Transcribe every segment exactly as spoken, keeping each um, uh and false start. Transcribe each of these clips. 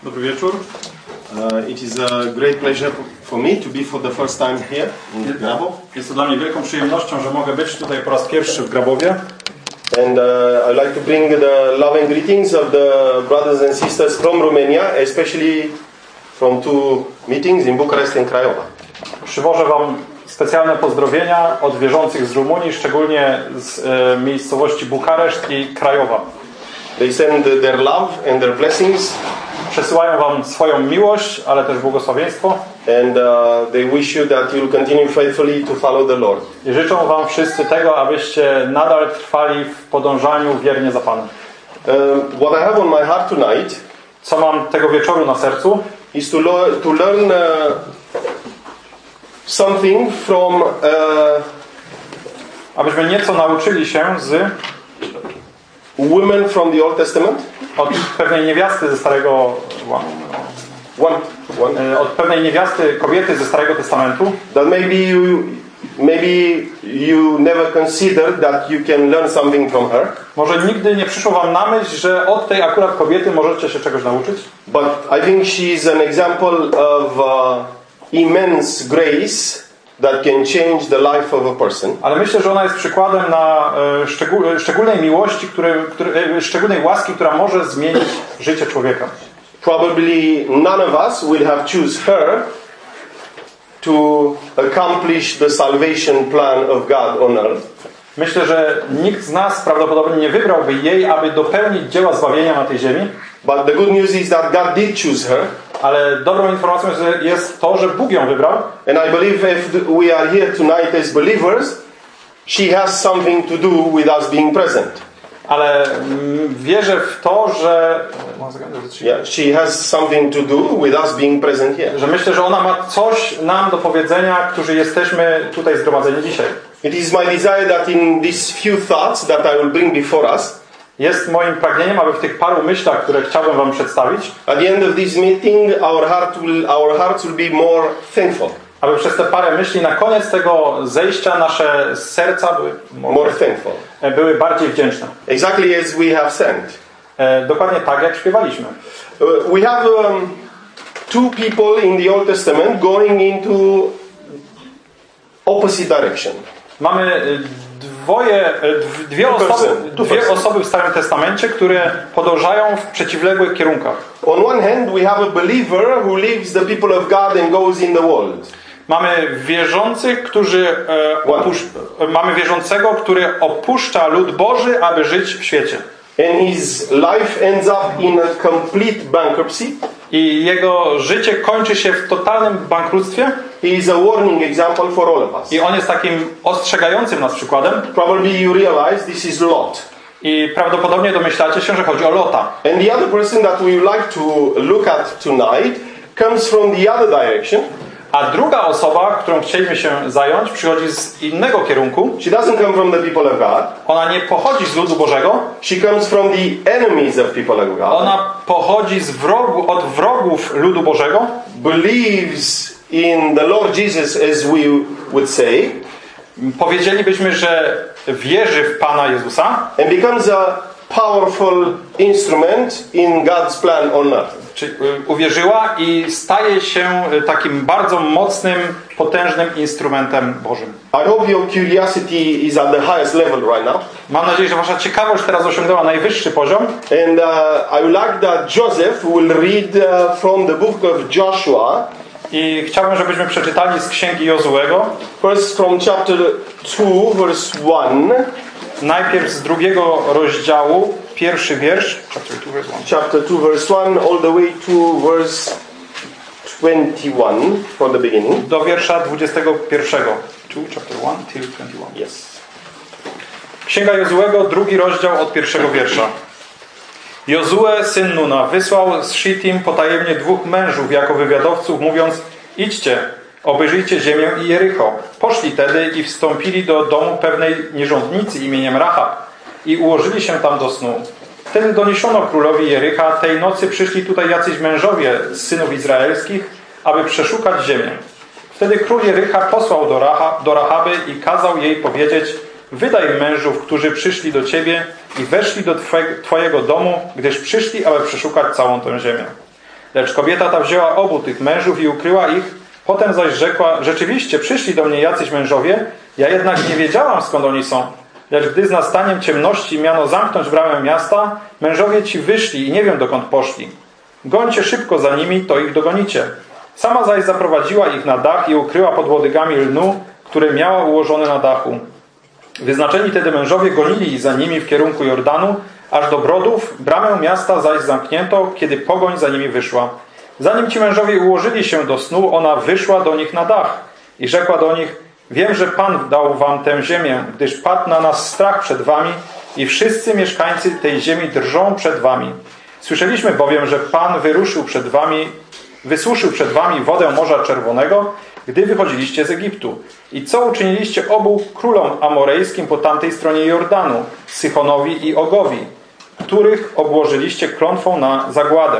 Dobry wieczór. Uh, it is a great pleasure for me to be for the first time here in Grabow. Jest to dla mnie wielką przyjemnością, że mogę być tutaj po raz pierwszy w Grabowie. And uh, I'd like to bring the love and greetings of the brothers and sisters from Romania, especially from two meetings in Bucharest and Craiova. Przywożę wam specjalne pozdrowienia od wierzących z Rumunii, szczególnie z e, miejscowości Bukareszt i Krajowa. They send their love and their blessings. Przesyłają wam swoją miłość, ale też błogosławieństwo. And uh, they wish you that you'll continue faithfully to follow the Lord. I życzą wam wszyscy tego, abyście nadal trwali w podążaniu wiernie za Panem. Um, what I have on my heart tonight, co mam tego wieczoru na sercu, is to, lo- to learn uh, something from uh, abyśmy nieco nauczyli się z women from the Old Testament. Od pewnej niewiasty ze Starego One, one. Od pewnej niewiasty kobiety ze Starego Testamentu. That maybe you maybe you never considered that you can learn something from her. Może nigdy nie przyszło wam na myśl, że od tej akurat kobiety możecie się czegoś nauczyć. But I think she is an example of uh, immense grace that can change the life of a person. Ale myślę, że ona jest przykładem na e, szczegól, szczególnej miłości, który, który, e, szczególnej łaski, która może zmienić życie człowieka. Probably none of us will have choose her to accomplish the salvation plan of God on earth. Myślę, że nikt z nas prawdopodobnie nie wybrałby jej, aby dopełnić dzieła zbawienia na tej ziemi. But the good news is that God did choose her. Ale dobrą informacją jest to, że Bóg ją wybrał. And I believe if we are here tonight as believers, she has something to do with us being present. Ale wierzę w to, że yeah, she has something to do with us being present here. Że myślę, że ona ma coś nam do powiedzenia, którzy jesteśmy tutaj zgromadzeni dzisiaj. It is my desire that in these few thoughts that I will bring before us, jest moim pragnieniem, aby w tych paru myślach, które chciałbym wam przedstawić, at the end of this meeting, our heart will, our hearts will be more thankful. Aby przez te parę myśli na koniec tego zejścia nasze serca były more, more thankful. Były bardziej wdzięczne. Exactly as we have sent. E, dokładnie tak, jak śpiewaliśmy. Uh, we have um, two people in the Old Testament going into opposite direction. Mamy dwoje, dwie osoby, dwie osoby w Starym Testamencie, które podążają w przeciwległych kierunkach. On one hand we have a believer who leaves the people of God and goes in the world. Mamy wierzących, którzy e, opusz- mamy wierzącego, który opuszcza lud Boży, aby żyć w świecie. And his life ends up in a complete bankruptcy. I jego życie kończy się w totalnym bankructwie. He is a warning example for all of us. I on jest takim ostrzegającym nas przykładem. Probably you realize this is Lot. I prawdopodobnie domyślacie się, że chodzi o Lota. And the other person that we would like to look at tonight comes from the other direction. A druga osoba, którą chcieliśmy się zająć, przychodzi z innego kierunku. She doesn't come from the people of God. Ona nie pochodzi z ludu Bożego. She comes from the enemies of people of God. Ona pochodzi z wrogu, od wrogów ludu Bożego. Believes in the Lord Jesus, as we would say. Powiedzielibyśmy, że wierzy w Pana Jezusa. And becomes a powerful instrument in God's plan on earth. Czyli uwierzyła i staje się takim bardzo mocnym, potężnym instrumentem Bożym. I hope your curiosity is at the highest level right now. Mam nadzieję, że wasza ciekawość teraz osiągnęła najwyższy poziom. And uh, I would like that Joseph will read uh, from the book of Joshua. I chciałbym, żebyśmy przeczytali z księgi Jozuego. First from chapter two, verse one. Najpierw z drugiego rozdziału, pierwszy wiersz. Chapter two, verse one. Chapter two, verse one, all the way to verse twenty-one from the beginning. Do wiersza dwudziestego pierwszego. two, chapter one till twenty-one. Yes. Księga Jozuego, drugi rozdział od pierwszego wiersza. Jozue, syn Nuna, wysłał z Shittim potajemnie dwóch mężów jako wywiadowców, mówiąc: idźcie, obejrzyjcie ziemię i Jericho. Poszli tedy i wstąpili do domu pewnej nierządnicy imieniem Rahab i ułożyli się tam do snu. Wtedy doniesiono królowi Jericha: tej nocy przyszli tutaj jacyś mężowie z synów izraelskich, aby przeszukać ziemię. Wtedy król Jericha posłał do, Raha, do Rahaby i kazał jej powiedzieć: wydaj mężów, którzy przyszli do ciebie i weszli do twojego domu, gdyż przyszli, aby przeszukać całą tę ziemię. Lecz kobieta ta wzięła obu tych mężów i ukryła ich. Potem zaś rzekła, rzeczywiście przyszli do mnie jacyś mężowie, ja jednak nie wiedziałam, skąd oni są. Lecz gdy z nastaniem ciemności miano zamknąć bramę miasta, mężowie ci wyszli i nie wiem, dokąd poszli. Gońcie szybko za nimi, to ich dogonicie. Sama zaś zaprowadziła ich na dach i ukryła pod łodygami lnu, które miała ułożone na dachu. Wyznaczeni tedy mężowie gonili za nimi w kierunku Jordanu, aż do brodów, bramę miasta zaś zamknięto, kiedy pogoń za nimi wyszła. Zanim ci mężowie ułożyli się do snu, ona wyszła do nich na dach i rzekła do nich, wiem, że Pan dał wam tę ziemię, gdyż padł na nas strach przed wami i wszyscy mieszkańcy tej ziemi drżą przed wami. Słyszeliśmy bowiem, że Pan wyruszył przed wami, wysuszył przed wami wodę Morza Czerwonego, gdy wychodziliście z Egiptu. I co uczyniliście obu królom amorejskim po tamtej stronie Jordanu, Sychonowi i Ogowi, których obłożyliście klątwą na zagładę.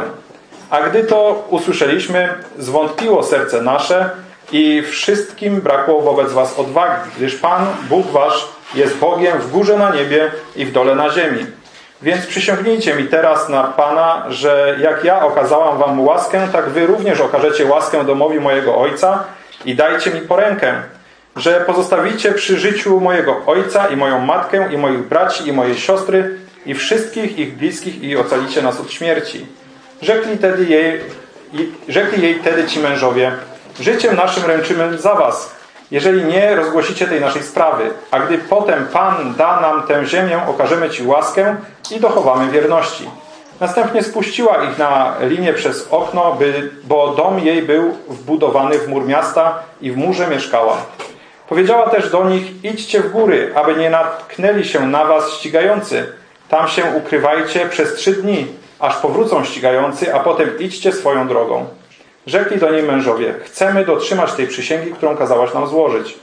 A gdy to usłyszeliśmy, zwątpiło serce nasze i wszystkim brakło wobec was odwagi, gdyż Pan, Bóg wasz, jest Bogiem w górze na niebie i w dole na ziemi. Więc przysiągnijcie mi teraz na Pana, że jak ja okazałam wam łaskę, tak wy również okażecie łaskę domowi mojego ojca i dajcie mi porękę, że pozostawicie przy życiu mojego ojca i moją matkę i moich braci i moje siostry i wszystkich ich bliskich i ocalicie nas od śmierci. Rzekli, tedy jej, rzekli jej tedy ci mężowie, życiem naszym ręczymy za was, jeżeli nie rozgłosicie tej naszej sprawy. A gdy potem Pan da nam tę ziemię, okażemy ci łaskę i dochowamy wierności. Następnie spuściła ich na linię przez okno, by, bo dom jej był wbudowany w mur miasta i w murze mieszkała. Powiedziała też do nich, idźcie w góry, aby nie natknęli się na was ścigający. Tam się ukrywajcie przez trzy dni, aż powrócą ścigający, a potem idźcie swoją drogą. Rzekli do niej mężowie, chcemy dotrzymać tej przysięgi, którą kazałaś nam złożyć.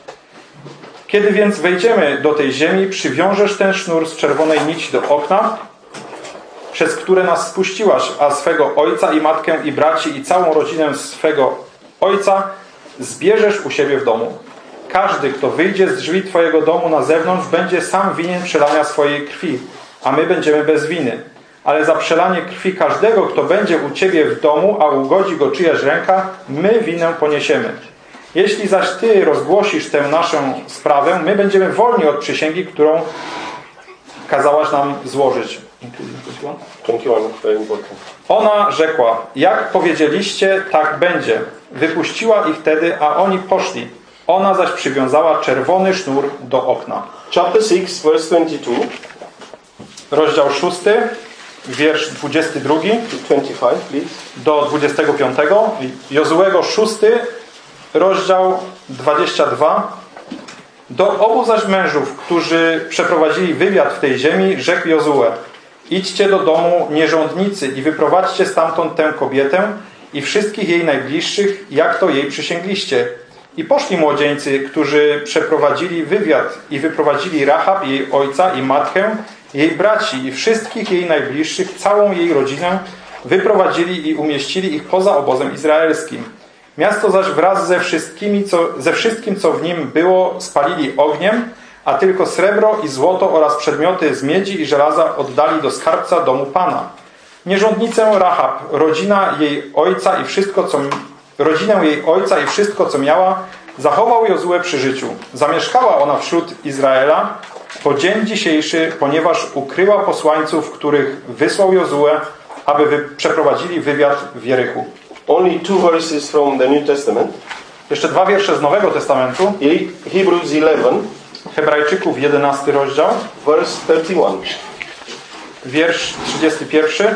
Kiedy więc wejdziemy do tej ziemi, przywiążesz ten sznur z czerwonej nici do okna, przez które nas spuściłaś, a swego ojca i matkę i braci i całą rodzinę swego ojca zbierzesz u siebie w domu. Każdy, kto wyjdzie z drzwi twojego domu na zewnątrz, będzie sam winien przelania swojej krwi, a my będziemy bez winy. Ale za przelanie krwi każdego, kto będzie u ciebie w domu, a ugodzi go czyjaś ręka, my winę poniesiemy. Jeśli zaś ty rozgłosisz tę naszą sprawę, my będziemy wolni od przysięgi, którą kazałaś nam złożyć. Ona rzekła, jak powiedzieliście, tak będzie. Wypuściła ich tedy, a oni poszli. Ona zaś przywiązała czerwony sznur do okna. Chapter six, verse twenty-two. Rozdział szósty, wiersz dwudziesty drugi twenty-five, please. Do dwudziestego piątego. Jozuego szósty, rozdział dwudziesty drugi. Do obu zaś mężów, którzy przeprowadzili wywiad w tej ziemi, rzekł Jozue, idźcie do domu nierządnicy i wyprowadźcie stamtąd tę kobietę i wszystkich jej najbliższych, jak to jej przysięgliście. I poszli młodzieńcy, którzy przeprowadzili wywiad i wyprowadzili Rahab, jej ojca i matkę, jej braci i wszystkich jej najbliższych, całą jej rodzinę, wyprowadzili i umieścili ich poza obozem izraelskim. Miasto zaś wraz ze, wszystkimi, co, ze wszystkim, co w nim było, spalili ogniem, a tylko srebro i złoto oraz przedmioty z miedzi i żelaza oddali do skarbca domu Pana. Nierządnicę Rahab, rodzina jej ojca i wszystko, co, rodzinę jej ojca i wszystko, co miała, zachował Jozue przy życiu. Zamieszkała ona wśród Izraela po dzień dzisiejszy, ponieważ ukryła posłańców, których wysłał Jozue, aby wy przeprowadzili wywiad w Jerichu. Only two verses from the New Testament. Jeszcze dwa wiersze z Nowego Testamentu. Hebrews eleven. Hebrajczyków jedenasty rozdział. Verse thirty-one. Wiersz trzydziesty pierwszy.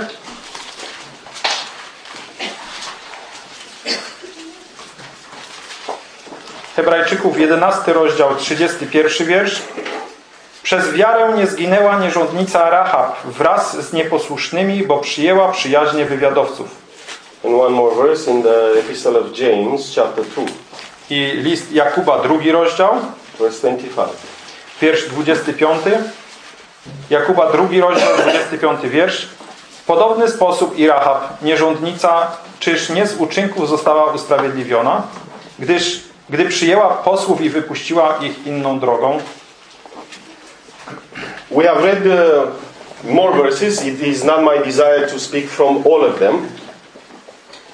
Hebrajczyków jedenasty rozdział, trzydziesty pierwszy wiersz. Przez wiarę nie zginęła nierządnica Rahab wraz z nieposłusznymi, bo przyjęła przyjaźnie wywiadowców. And one more verse in the Epistle of James, chapter two. I list Jakuba, drugi rozdział, verse twenty-five. Wiersz dwudziesty piąty. Jakuba, drugi rozdział, dwudziesty piąty wiersz. W podobny sposób i Rahab, nierządnica, czyż nie z uczynków została usprawiedliwiona, gdyż gdy przyjęła posłów i wypuściła ich inną drogą. We have read uh, more verses. It is not my desire to speak from all of them.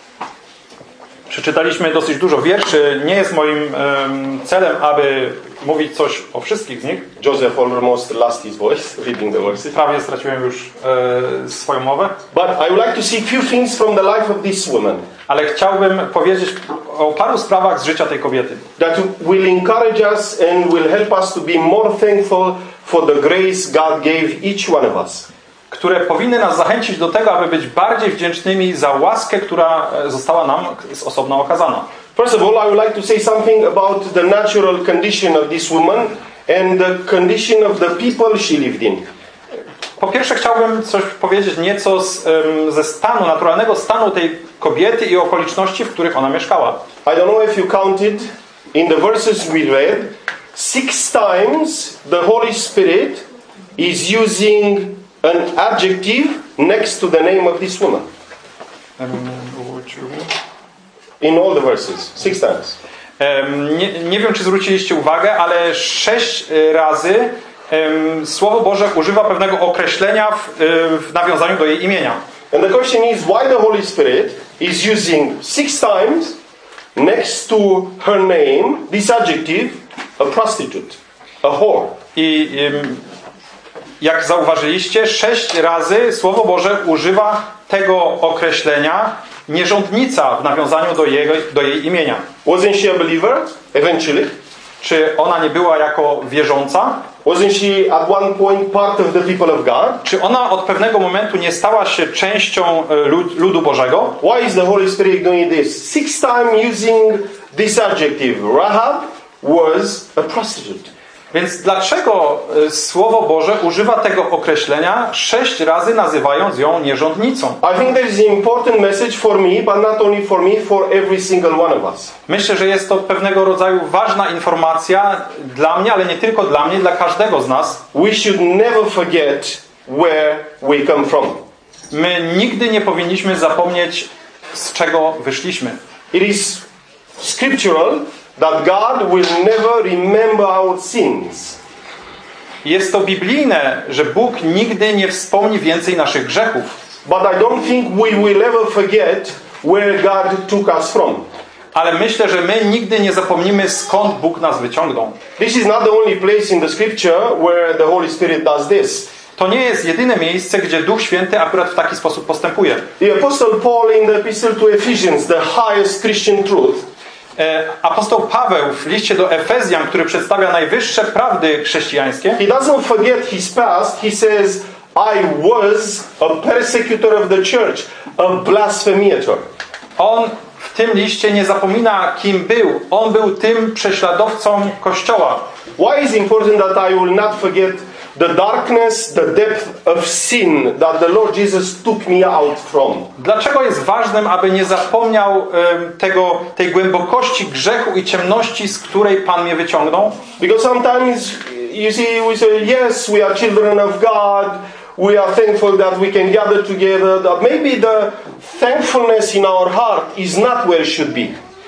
Przeczytaliśmy dosyć dużo wierszy. Nie jest moim um, celem, aby mówić coś o wszystkich z nich. Joseph almost lost his voice reading the verses. Prawie straciłem już e, swoją mowę. But I would like to see few things from the life of this woman. Ale chciałbym powiedzieć o paru sprawach z życia tej kobiety. That will encourage us and will help us to be more thankful for the grace God gave each one of us. Które powinny nas zachęcić do tego, aby być bardziej wdzięcznymi za łaskę, która została nam z osobna okazana. First of all, I would like to say something about the natural condition of this woman and the condition of the people she lived in. Po pierwsze chciałbym coś powiedzieć nieco z, um, ze stanu, naturalnego stanu tej kobiety i okoliczności, w których ona mieszkała. I don't know if you counted in the verses we read, six times the Holy Spirit is using an adjective next to the name of this woman. In all the verses, six times. Um, nie, nie wiem, czy zwróciliście uwagę, ale sześć razy um, Słowo Boże używa pewnego określenia w, w nawiązaniu do jej imienia. And the question is, why the Holy Spirit is using six times next to her name this adjective, a prostitute, a whore. I um, jak zauważyliście, sześć razy Słowo Boże używa tego określenia nierządnica w nawiązaniu do jej, do jej imienia. Wasn't she a believer eventually? Czy ona nie była jako wierząca? Wasn't she at one point part of the people of God? Czy ona od pewnego momentu nie stała się częścią lud, ludu Bożego? Why is the Holy Spirit doing this? Six times using this adjective. Rahab was a prostitute. Więc dlaczego Słowo Boże używa tego określenia sześć razy, nazywając ją nierządnicą? I think there is an important message for me, but not only for me, for every single one of us. Myślę, że jest to pewnego rodzaju ważna informacja dla mnie, ale nie tylko dla mnie, dla każdego z nas. We should never forget where we come from. My nigdy nie powinniśmy zapomnieć, z czego wyszliśmy. It is scriptural that God will never remember our sins. Jest to biblijne, że Bóg nigdy nie wspomni więcej naszych grzechów. But I don't think we will ever forget where God took us from. Ale myślę, że my nigdy nie zapomnimy, skąd Bóg nas wyciągnął. This is not the only place in the scripture where the Holy Spirit does this. To nie jest jedyne miejsce, gdzie Duch Święty akurat w taki sposób postępuje. The Apostle Paul in the Epistle to Ephesians, the highest Christian truth. Apostoł Paweł w liście do Efezjan, który przedstawia najwyższe prawdy chrześcijańskie, he doesn't forget his past. He says, I was a persecutor of the church, a blasphemer. On w tym liście nie zapomina, kim był. On był tym prześladowcą Kościoła. Why is it important that I will not forget the darkness, the depth of sin that the Lord Jesus took me out from? Dlaczego jest ważnym, aby nie zapomniał um, tego, tej głębokości grzechu i ciemności, z której Pan mnie wyciągnął? Because sometimes, you see, we say, yes, we are children of God. We are thankful that we can gather together. That maybe the thankfulness in our heart is not where it should be.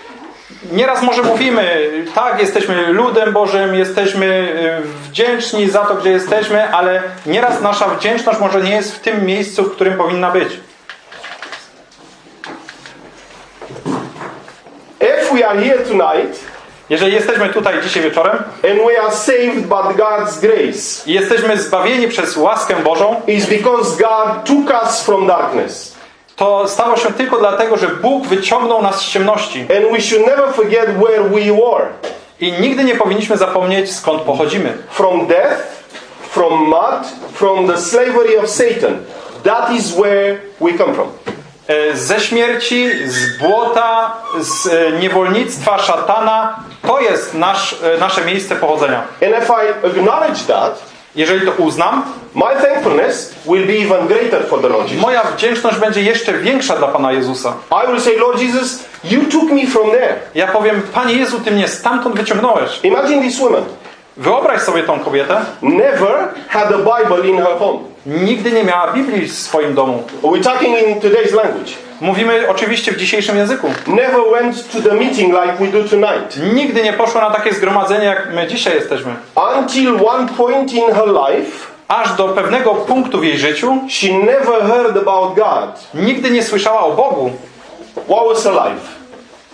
Nieraz może mówimy, tak, jesteśmy ludem Bożym, jesteśmy wdzięczni za to, gdzie jesteśmy, ale nieraz nasza wdzięczność może nie jest w tym miejscu, w którym powinna być. If we are here tonight, jeżeli jesteśmy tutaj dzisiaj wieczorem and we are saved by God's grace, i jesteśmy zbawieni przez łaskę Bożą, is because God took us from darkness. To stało się tylko dlatego, że Bóg wyciągnął nas z ciemności. And we should never forget where we were. I nigdy nie powinniśmy zapomnieć, skąd pochodzimy. From death, from mud, from the slavery of Satan. That is where we come from. Ze śmierci, z błota, z niewolnictwa szatana, to jest nasz, nasze miejsce pochodzenia. And if I acknowledge that, jeżeli to uznam, my thankfulness will be even greater for the Lord Jesus. Moja wdzięczność będzie jeszcze większa dla Pana Jezusa. I will say, Lord Jesus, you took me from there. Ja powiem, Panie Jezu, Ty mnie stamtąd wyciągnąłeś. Imagine this woman. Wyobraź sobie tą kobietę. Never had a Bible in her home. Nigdy nie miała Biblii w swoim domu. We're talking in today's language. Mówimy oczywiście w dzisiejszym języku. Never went to the meeting like we do tonight. Nigdy nie poszła na takie zgromadzenie, jak my dzisiaj jesteśmy. Until one point in her life, aż do pewnego punktu w jej życiu, she never heard about God. Nigdy nie słyszała o Bogu. What was her life?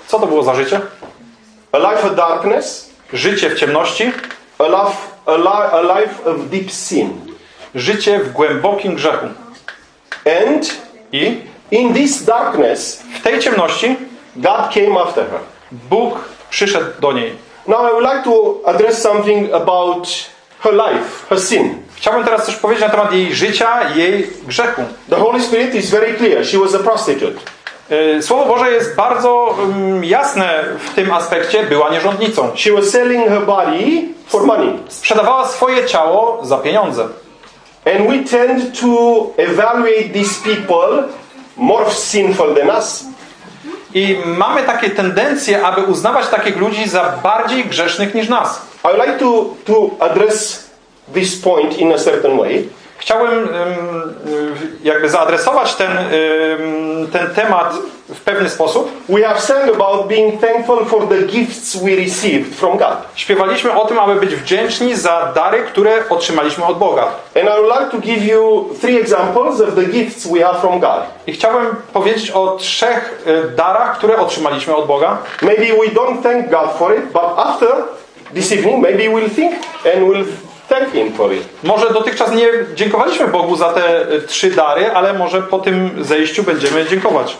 Co to było za życie? A life of darkness, Życie w ciemności, a life, a, li, a life of deep sin. życie w głębokim grzechu. And I in this darkness, w tej ciemności God came after her. Bóg przyszedł do niej. Now I would like to address something about her life, her sin. Chciałbym teraz coś powiedzieć na temat jej życia, jej grzechu. The Holy Spirit is very clear. She was a prostitute. Słowo Boże jest bardzo um, jasne w tym aspekcie. Była nierządnicą. She was selling her body for money. Sprzedawała swoje ciało za pieniądze. And we tend to evaluate these people more sinful than us. I mamy takie tendencje, aby uznawać takich ludzi za bardziej grzesznych niż nas. I would like to, to address this point in a certain way. Chciałbym jakby zaadresować ten, ten temat w pewny sposób. We have sang about being thankful for the gifts we received from God. Śpiewaliśmy o tym, aby być wdzięczni za dary, które otrzymaliśmy od Boga. And I would like to give you three examples of the gifts we have from God. I chciałbym powiedzieć o trzech darach, które otrzymaliśmy od Boga. Maybe we don't thank God for it, but after this evening maybe we'll think and we'll thank Him for it. Może dotychczas nie dziękowaliśmy Bogu za te trzy dary, ale może po tym zejściu będziemy dziękować.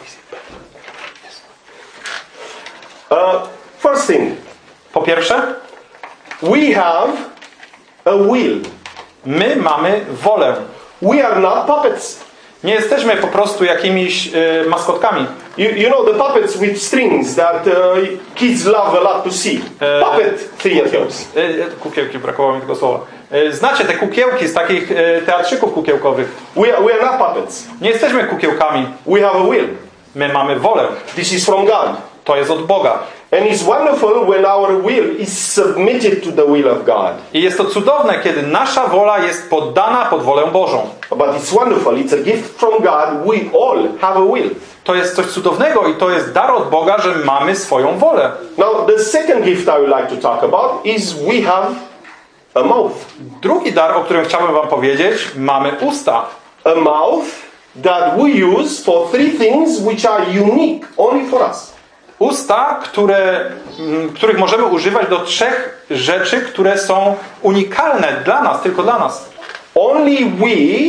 Uh, first thing. Po pierwsze, We have a will. my mamy wolę. We are not puppets. Nie jesteśmy po prostu jakimiś y, maskotkami. You, you know the puppets with strings that uh, kids love a lot to see. E, Puppet theaters. Y, y, kukiełki, brakowało mi tego słowa. Y, znacie te kukiełki z takich y, teatrzyków kukiełkowych. We are, we are not puppets. Nie jesteśmy kukiełkami. We have a will. My mamy wolę. This is from God. To jest od Boga. And it's wonderful when our will is submitted to the will of God. I jest to cudowne, kiedy nasza wola jest poddana pod wolę Bożą. But it's wonderful. It's a gift from God. We all have a will. To jest coś cudownego i to jest dar od Boga, że mamy swoją wolę. Now, the second gift I would like to talk about is we have a mouth. Drugi dar, o którym chciałbym wam powiedzieć, mamy usta. A mouth that we use for three things which are unique only for us. Usta, które, m, których możemy używać do trzech rzeczy, które są unikalne dla nas, tylko dla nas. Only we,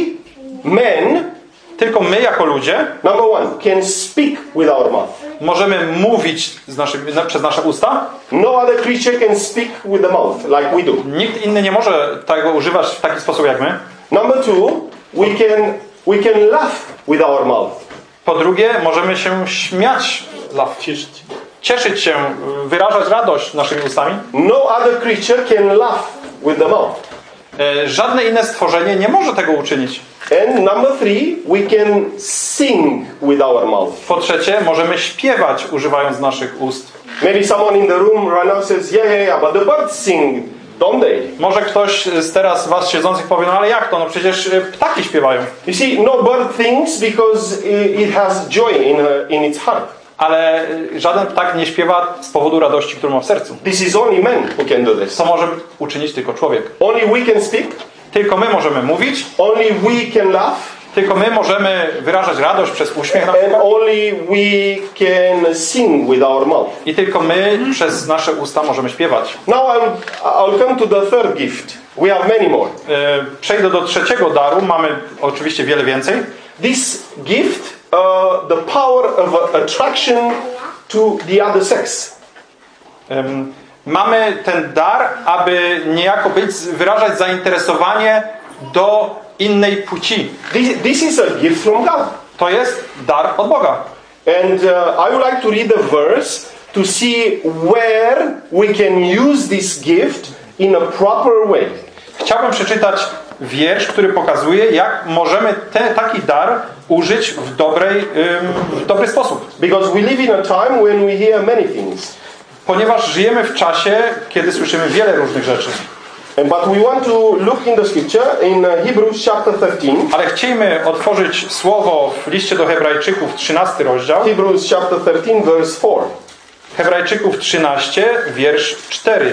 men, Tylko my jako ludzie number one, can speak with our mouth. możemy mówić z naszymi, na, przez nasze usta. No other creature can speak with the mouth like we do. Nikt inny nie może tego używać w taki sposób jak my. Number two, we can we can laugh with our mouth. Po drugie, możemy się śmiać, cieszyć, cieszyć się, wyrażać radość naszymi ustami. No other creature can laugh with the mouth. E, Żadne inne stworzenie nie może tego uczynić. And number three, we can sing with our mouth. Po trzecie, możemy śpiewać używając naszych ust. Maybe someone in the room right now says, yeah, yeah, yeah, but the birds sing, don't they? Może ktoś z teraz was siedzących powie, no ale jak to? No przecież ptaki śpiewają. You see, no bird thinks because it has joy in, her, in its heart. Ale żaden ptak nie śpiewa z powodu radości, którą ma w sercu. This is only men who can do this. To może uczynić tylko człowiek. Only we can speak. Tylko my możemy mówić. Only we can laugh. Tylko my możemy wyrażać radość przez uśmiech na And przykład. only we can sing with our mouth. I tylko my przez nasze usta możemy śpiewać. Now I'm, I'll come to the third gift. We have many more. E, Przejdę do trzeciego daru. Mamy oczywiście wiele więcej. This gift, uh, the power of attraction to the other sex. Um, mamy ten dar, aby niejako być, wyrażać zainteresowanie do innej płci. This, this is a gift from God. To jest dar od Boga. And uh, I would like to read the verse to see where we can use this gift in a proper way. Chciałbym przeczytać wiersz, który pokazuje, jak możemy te, taki dar użyć w, dobrej, ym, w dobry sposób. Because we live in a time when we hear many things. Ponieważ żyjemy w czasie, kiedy słyszymy wiele różnych rzeczy. But we want to look in the scripture in Hebrews chapter thirteen. Ale chcielibyśmy otworzyć słowo w liście do Hebrajczyków, trzynasty rozdział. Hebrews chapter thirteen, verse four. Hebrajczyków trzynaście, wiersz cztery.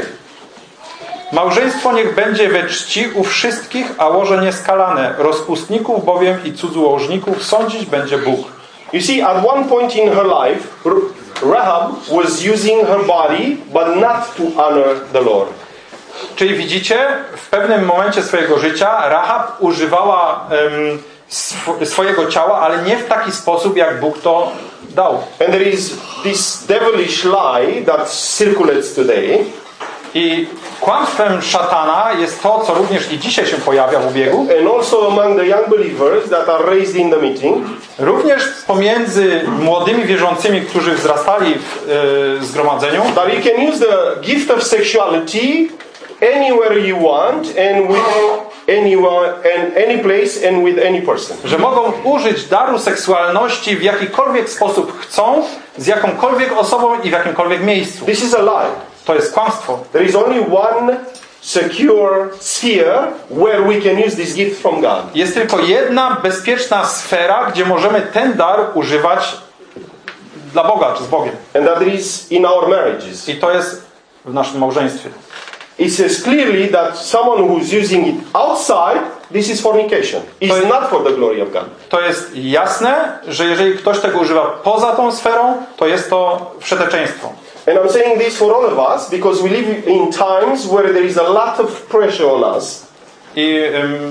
Małżeństwo niech będzie we czci u wszystkich, a łoże nieskalane. Rozpustników bowiem i cudzołożników sądzić będzie Bóg. You see, at one point in her life, Rahab was using her body, but not to honor the Lord. Czyli widzicie, w pewnym momencie swojego życia Rahab używała um, sw swojego ciała, ale nie w taki sposób, jak Bóg to dał. And there is this devilish lie that circulates today. I kłamstwem szatana jest to, co również i dzisiaj się pojawia w obiegu. And also among the young believers that are raised in the meeting. Również pomiędzy młodymi wierzącymi, którzy wzrastali w e, zgromadzeniu. That you can use the gift of sexuality anywhere you want and with anyone and any place and with any person. Że mogą użyć daru seksualności w jakikolwiek sposób chcą, z jakąkolwiek osobą i w jakimkolwiek miejscu. This is a lie. To jest kłamstwo. There is only one secure sphere where we can use this gift from God. Jest tylko jedna bezpieczna sfera, gdzie możemy ten dar używać dla Boga czy z Bogiem. And that is in our marriages. I to jest w naszym małżeństwie. It says clearly that someone who's using it outside, this is fornication. It's not for the glory of God. To jest jasne, że jeżeli ktoś tego używa poza tą sferą, to jest to wszeteczeństwo. And I'm saying this for all of us because we live in times where there is a lot of pressure on us. I, um,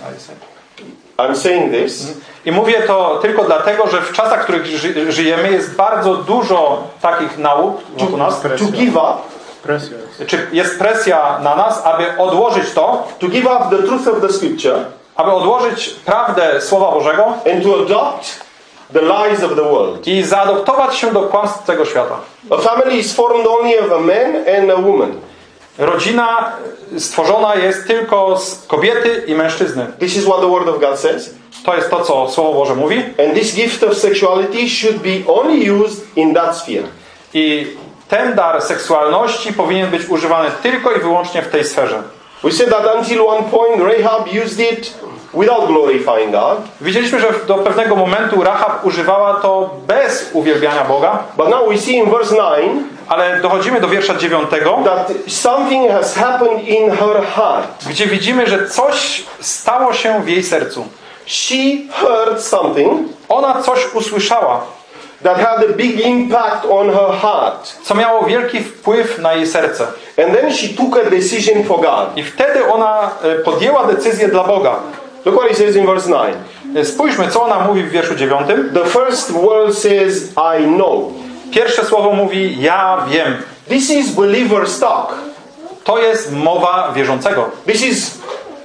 I'm saying this. I mówię to tylko dlatego, że w czasach, w których ży żyjemy, jest bardzo dużo takich nauk wokół nas. To give up. Presja. Czy jest presja na nas, aby odłożyć to, To give up the truth of the scripture. aby odłożyć prawdę Słowa Bożego And to adopt the lies of the world. i zaadoptować się do kłamstw tego świata. A family is formed only of a man and a woman. Rodzina stworzona jest tylko z kobiety i mężczyzny. This is what the Word of God says. To jest to, co Słowo Boże mówi. And this gift of sexuality should be only used in that sphere. I ten dar seksualności powinien być używany tylko i wyłącznie w tej sferze. We said that until one point Rahab used it without glorifying God. Widzieliśmy, że do pewnego momentu Rahab używała to bez uwielbiania Boga. But now we see in verse nine Ale dochodzimy do wiersza dziewiątego, that something has happened in her heart. gdzie widzimy, że coś stało się w jej sercu. She heard something Ona coś usłyszała, that had a big impact on her heart. co miało wielki wpływ na jej serce. And then she took a decision for God. I wtedy ona podjęła decyzję dla Boga. Look what he says in verse nine. Spójrzmy, co ona mówi w wierszu dziewiątym. The first word says, I know. Pierwsze słowo mówi, ja wiem. This is believer's talk. To jest mowa wierzącego. This is,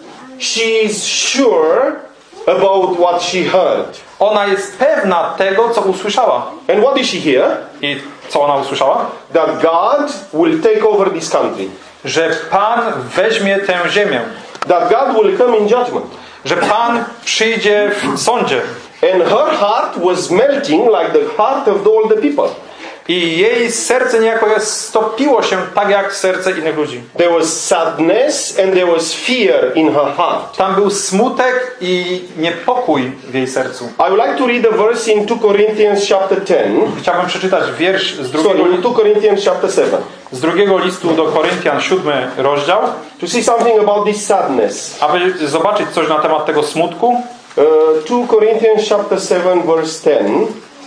she's sure about what she heard. Ona jest pewna tego, co usłyszała. And what did she hear? I co ona usłyszała? That God will take over this country. Że Pan weźmie tę ziemię. That God will come in judgment. Że Pan przyjdzie w sądzie. And her heart was melting like the heart of all the people. I jej serce niejako stopiło się tak jak serce innych ludzi. There was sadness and there was fear in her heart. Tam był smutek i niepokój w jej sercu. I would like to read a verse in Second Corinthians chapter ten. Chciałbym przeczytać wiersz z drugiego, Sorry, Second Corinthians chapter seven. z drugiego listu do Koryntian, siódmy rozdział, To see something about this sadness. aby zobaczyć coś na temat tego smutku. Uh, Second Corinthians chapter seven verse ten.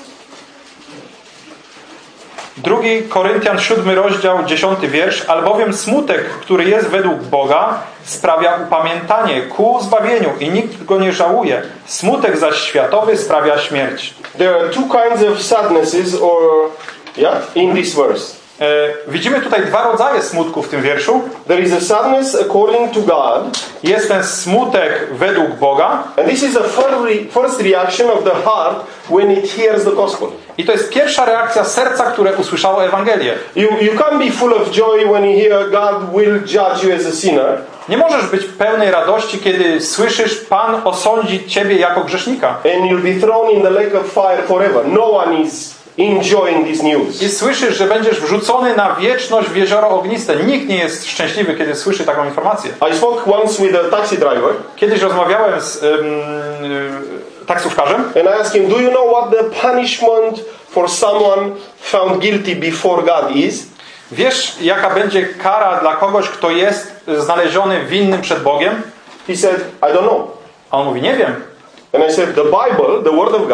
Drugi Koryntian, siódmy rozdział, dziesiąty wiersz. Albowiem smutek, który jest według Boga, sprawia upamiętanie ku zbawieniu i nikt go nie żałuje. Smutek zaś światowy sprawia śmierć. There are two kinds of sadnesses or yeah, in this verse. E, widzimy tutaj dwa rodzaje smutku w tym wierszu. There is a sadness according to God. Jest ten smutek według Boga. And this is the first reaction of the heart when it hears the gospel. I to jest pierwsza reakcja serca, które usłyszało Ewangelię. You, you can't be full of joy when you hear God will judge you as a sinner. Nie możesz być pełnej radości, kiedy słyszysz, Pan osądzi ciebie jako grzesznika. And you'll be thrown in the lake of fire forever. No one is enjoying this news. I słyszysz, że będziesz wrzucony na wieczność w jezioro ogniste. Nikt nie jest szczęśliwy, kiedy słyszy taką informację. I spoke once with a taxi driver. Kiedyś rozmawiałem z um, y, taksówkarzem. And I asked him, do you know what the punishment for someone found guilty before God is? Wiesz, jaka będzie kara dla kogoś, kto jest znaleziony winnym przed Bogiem? He said, I don't know. A on mówi, nie wiem. And I said, the Bible, the Word of God,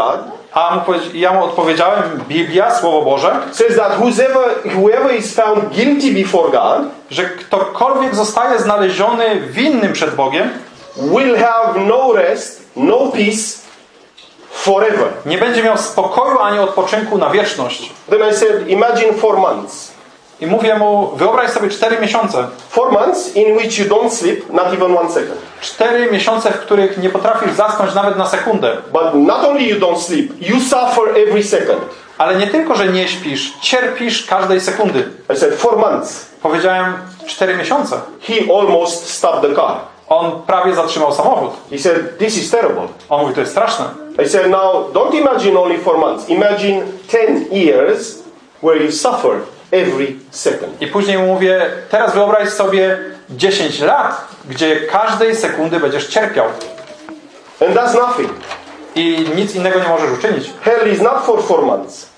A mu, ja mu odpowiedziałem, Biblia, Słowo Boże, says that whoever, whoever is found guilty before God, że ktokolwiek zostaje znaleziony winnym przed Bogiem, will have no rest, no peace forever. nie będzie miał spokoju ani odpoczynku na wieczność. Then I said, imagine four months. I mówię mu, wyobraź sobie cztery miesiące. Four months in which you don't sleep, not even one second. Cztery miesiące, w których nie potrafisz zasnąć nawet na sekundę. But not only you don't sleep, you suffer every second. Ale nie tylko, że nie śpisz, cierpisz każdej sekundy. I said, four months. Powiedziałem, cztery miesiące. He almost stopped the car. On prawie zatrzymał samochód. He said, this is terrible. On mówi, to jest straszne. I said, now don't imagine only four months. Imagine ten years where you suffer every second. I później mu mówię, teraz wyobraź sobie dziesięć lat, gdzie każdej sekundy będziesz cierpiał. And that's nothing. I nic innego nie możesz uczynić. Hell is not for four months.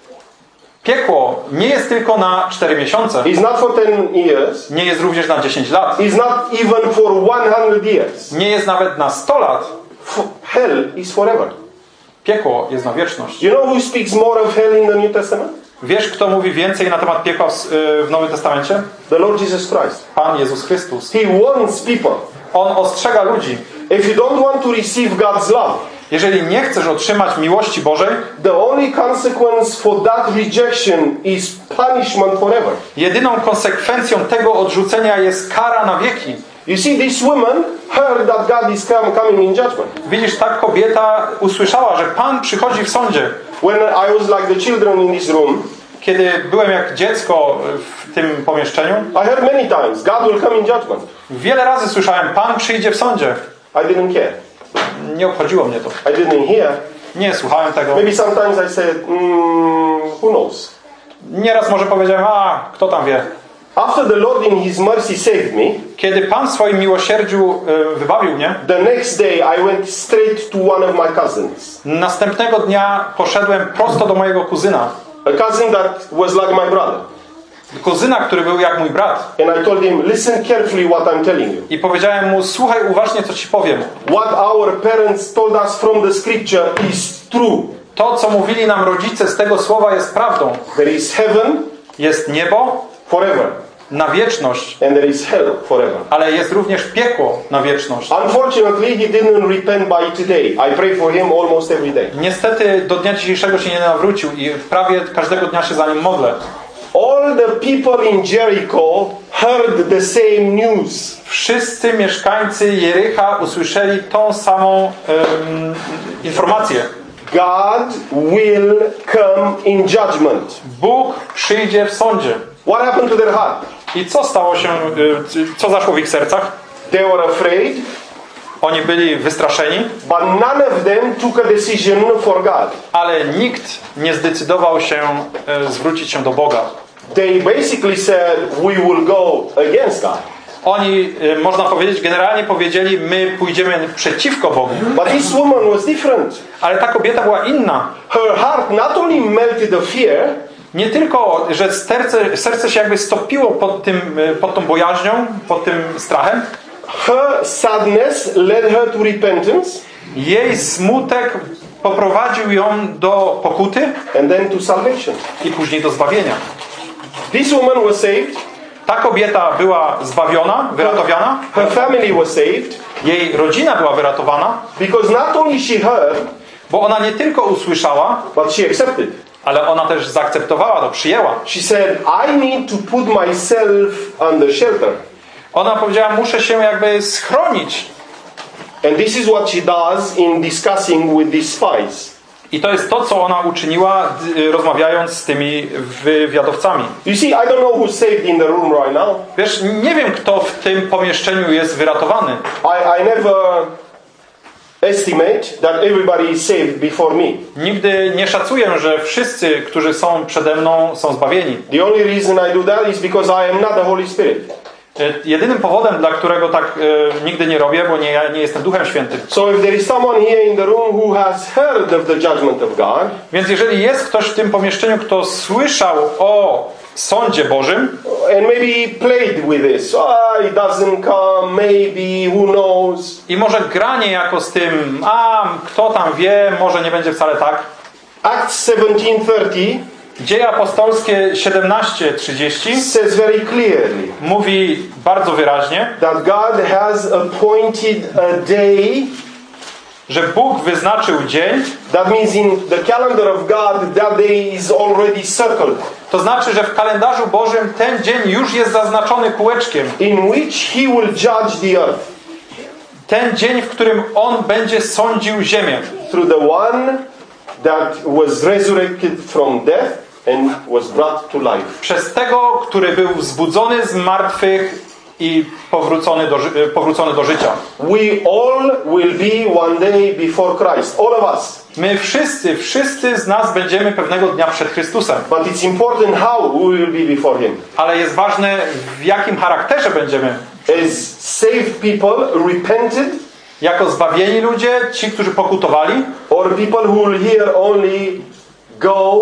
Piekło nie jest tylko na cztery miesiące. It's not for ten years. Nie jest również na dziesięć lat. It's not even for one hundred years. Nie jest nawet na sto lat. F- hell is forever. Piekło jest na wieczność. You know who speaks more of hell in the New Testament? Wiesz, kto mówi więcej na temat piekła w, w Nowym Testamencie? The Lord Jesus Christ. Pan Jezus Chrystus. He warns people. On ostrzega ludzi. If you don't want to receive God's love, Jeżeli nie chcesz otrzymać miłości Bożej, the only consequence for that rejection is punishment forever. jedyną konsekwencją tego odrzucenia jest kara na wieki. You see, this woman heard that God is come, coming in judgment. Widzisz, ta kobieta usłyszała, że Pan przychodzi w sądzie. When I was like the children in this room, Kiedy byłem jak dziecko w tym pomieszczeniu, I heard many times, God will come in judgment. wiele razy słyszałem, Pan przyjdzie w sądzie. I didn't care. Nie obchodziło mnie to. I didn't hear. Nie słuchałem tego. Maybe sometimes I said, mm, who knows? Nieraz może powiedziałem, a kto tam wie. After the Lord in His mercy saved me, Kiedy Pan w swoim miłosierdziu y, wybawił mnie, the next day I went straight to one of my cousins. następnego dnia poszedłem prosto do mojego kuzyna. A cousin that was like my brother. Kuzyna, który był jak mój brat. And I told him, listen carefully what I'm telling you. I powiedziałem mu, słuchaj uważnie, co ci powiem. What our parents told us from the scripture is true. To, co mówili nam rodzice z tego słowa, jest prawdą. There is heaven Jest niebo forever. na wieczność, And there is hell forever. ale jest również piekło na wieczność. Unfortunately, he didn't repent by today. I pray for him almost every day. Niestety do dnia dzisiejszego się nie nawrócił i prawie każdego dnia się za nim modlę. All the people in Jericho heard the same news. Wszyscy mieszkańcy Jericha usłyszeli tą samą um, informację. God will come in judgment. Bóg przyjdzie w sądzie. What happened to their heart? I co stało się, y, co zaszło w ich sercach? They were afraid, Oni byli wystraszeni, but none of them took a decision for God. ale nikt nie zdecydował się y, zwrócić się do Boga. They basically said, we will go against God. Oni, y, można powiedzieć, generalnie powiedzieli, my pójdziemy przeciwko Bogu. But this woman was different. Ale ta kobieta była inna. Her heart not only melted of fear, Nie tylko, że serce, serce się jakby stopiło pod, tym, y, pod tą bojaźnią, pod tym strachem. her sadness led her to repentance. Jej smutek poprowadził ją do pokuty And then to salvation. i później do zbawienia. This woman was saved. Ta kobieta była zbawiona, wyratowana. Her family was saved. Jej rodzina była wyratowana, Because not only she heard, bo ona nie tylko usłyszała, but she accepted. ale ona też zaakceptowała to, przyjęła. She said, I need to put myself under shelter. Ona powiedziała, muszę się jakby schronić. And this is what she does in discussing with these spies. I to jest to, co ona uczyniła, rozmawiając z tymi wywiadowcami. You see, I don't know who's saved in the room right now. Wiesz, nie wiem, kto w tym pomieszczeniu jest wyratowany. I, I never estimate that everybody is saved before me. Nigdy nie szacuję, że wszyscy, którzy są przede mną, są zbawieni. The only reason I do that is because I am not the Holy Spirit. Jedynym powodem, dla którego tak e, nigdy nie robię, bo nie, ja nie jestem Duchem Świętym. So if there is someone here in the room who has heard of the judgment of God, Więc jeżeli jest ktoś w tym pomieszczeniu, kto słyszał o sądzie Bożym and maybe played with this, oh, it doesn't come, maybe, who knows, i może gra niejako z tym, a kto tam wie, może nie będzie wcale tak. Acts seventeen thirty Dzieje apostolskie siedemnaście trzydzieści says very clearly mówi bardzo wyraźnie, that God has appointed a day. że Bóg wyznaczył dzień. That means in the calendar of God, that day is already circled. To znaczy, że w kalendarzu Bożym ten dzień już jest zaznaczony kółeczkiem. In which He will judge the earth. Ten dzień, w którym On będzie sądził ziemię. Through the one that was resurrected from death and was brought to life. Przez tego, który był wzbudzony z martwych i powrócony do, powrócony do życia. We all will be one day before Christ. All of us. My wszyscy, wszyscy z nas będziemy pewnego dnia przed Chrystusem. But it's important how we will be before Him. Ale jest ważne, w jakim charakterze będziemy. As saved people, repented, Jako zbawieni ludzie, ci, którzy pokutowali, or people who will hear only go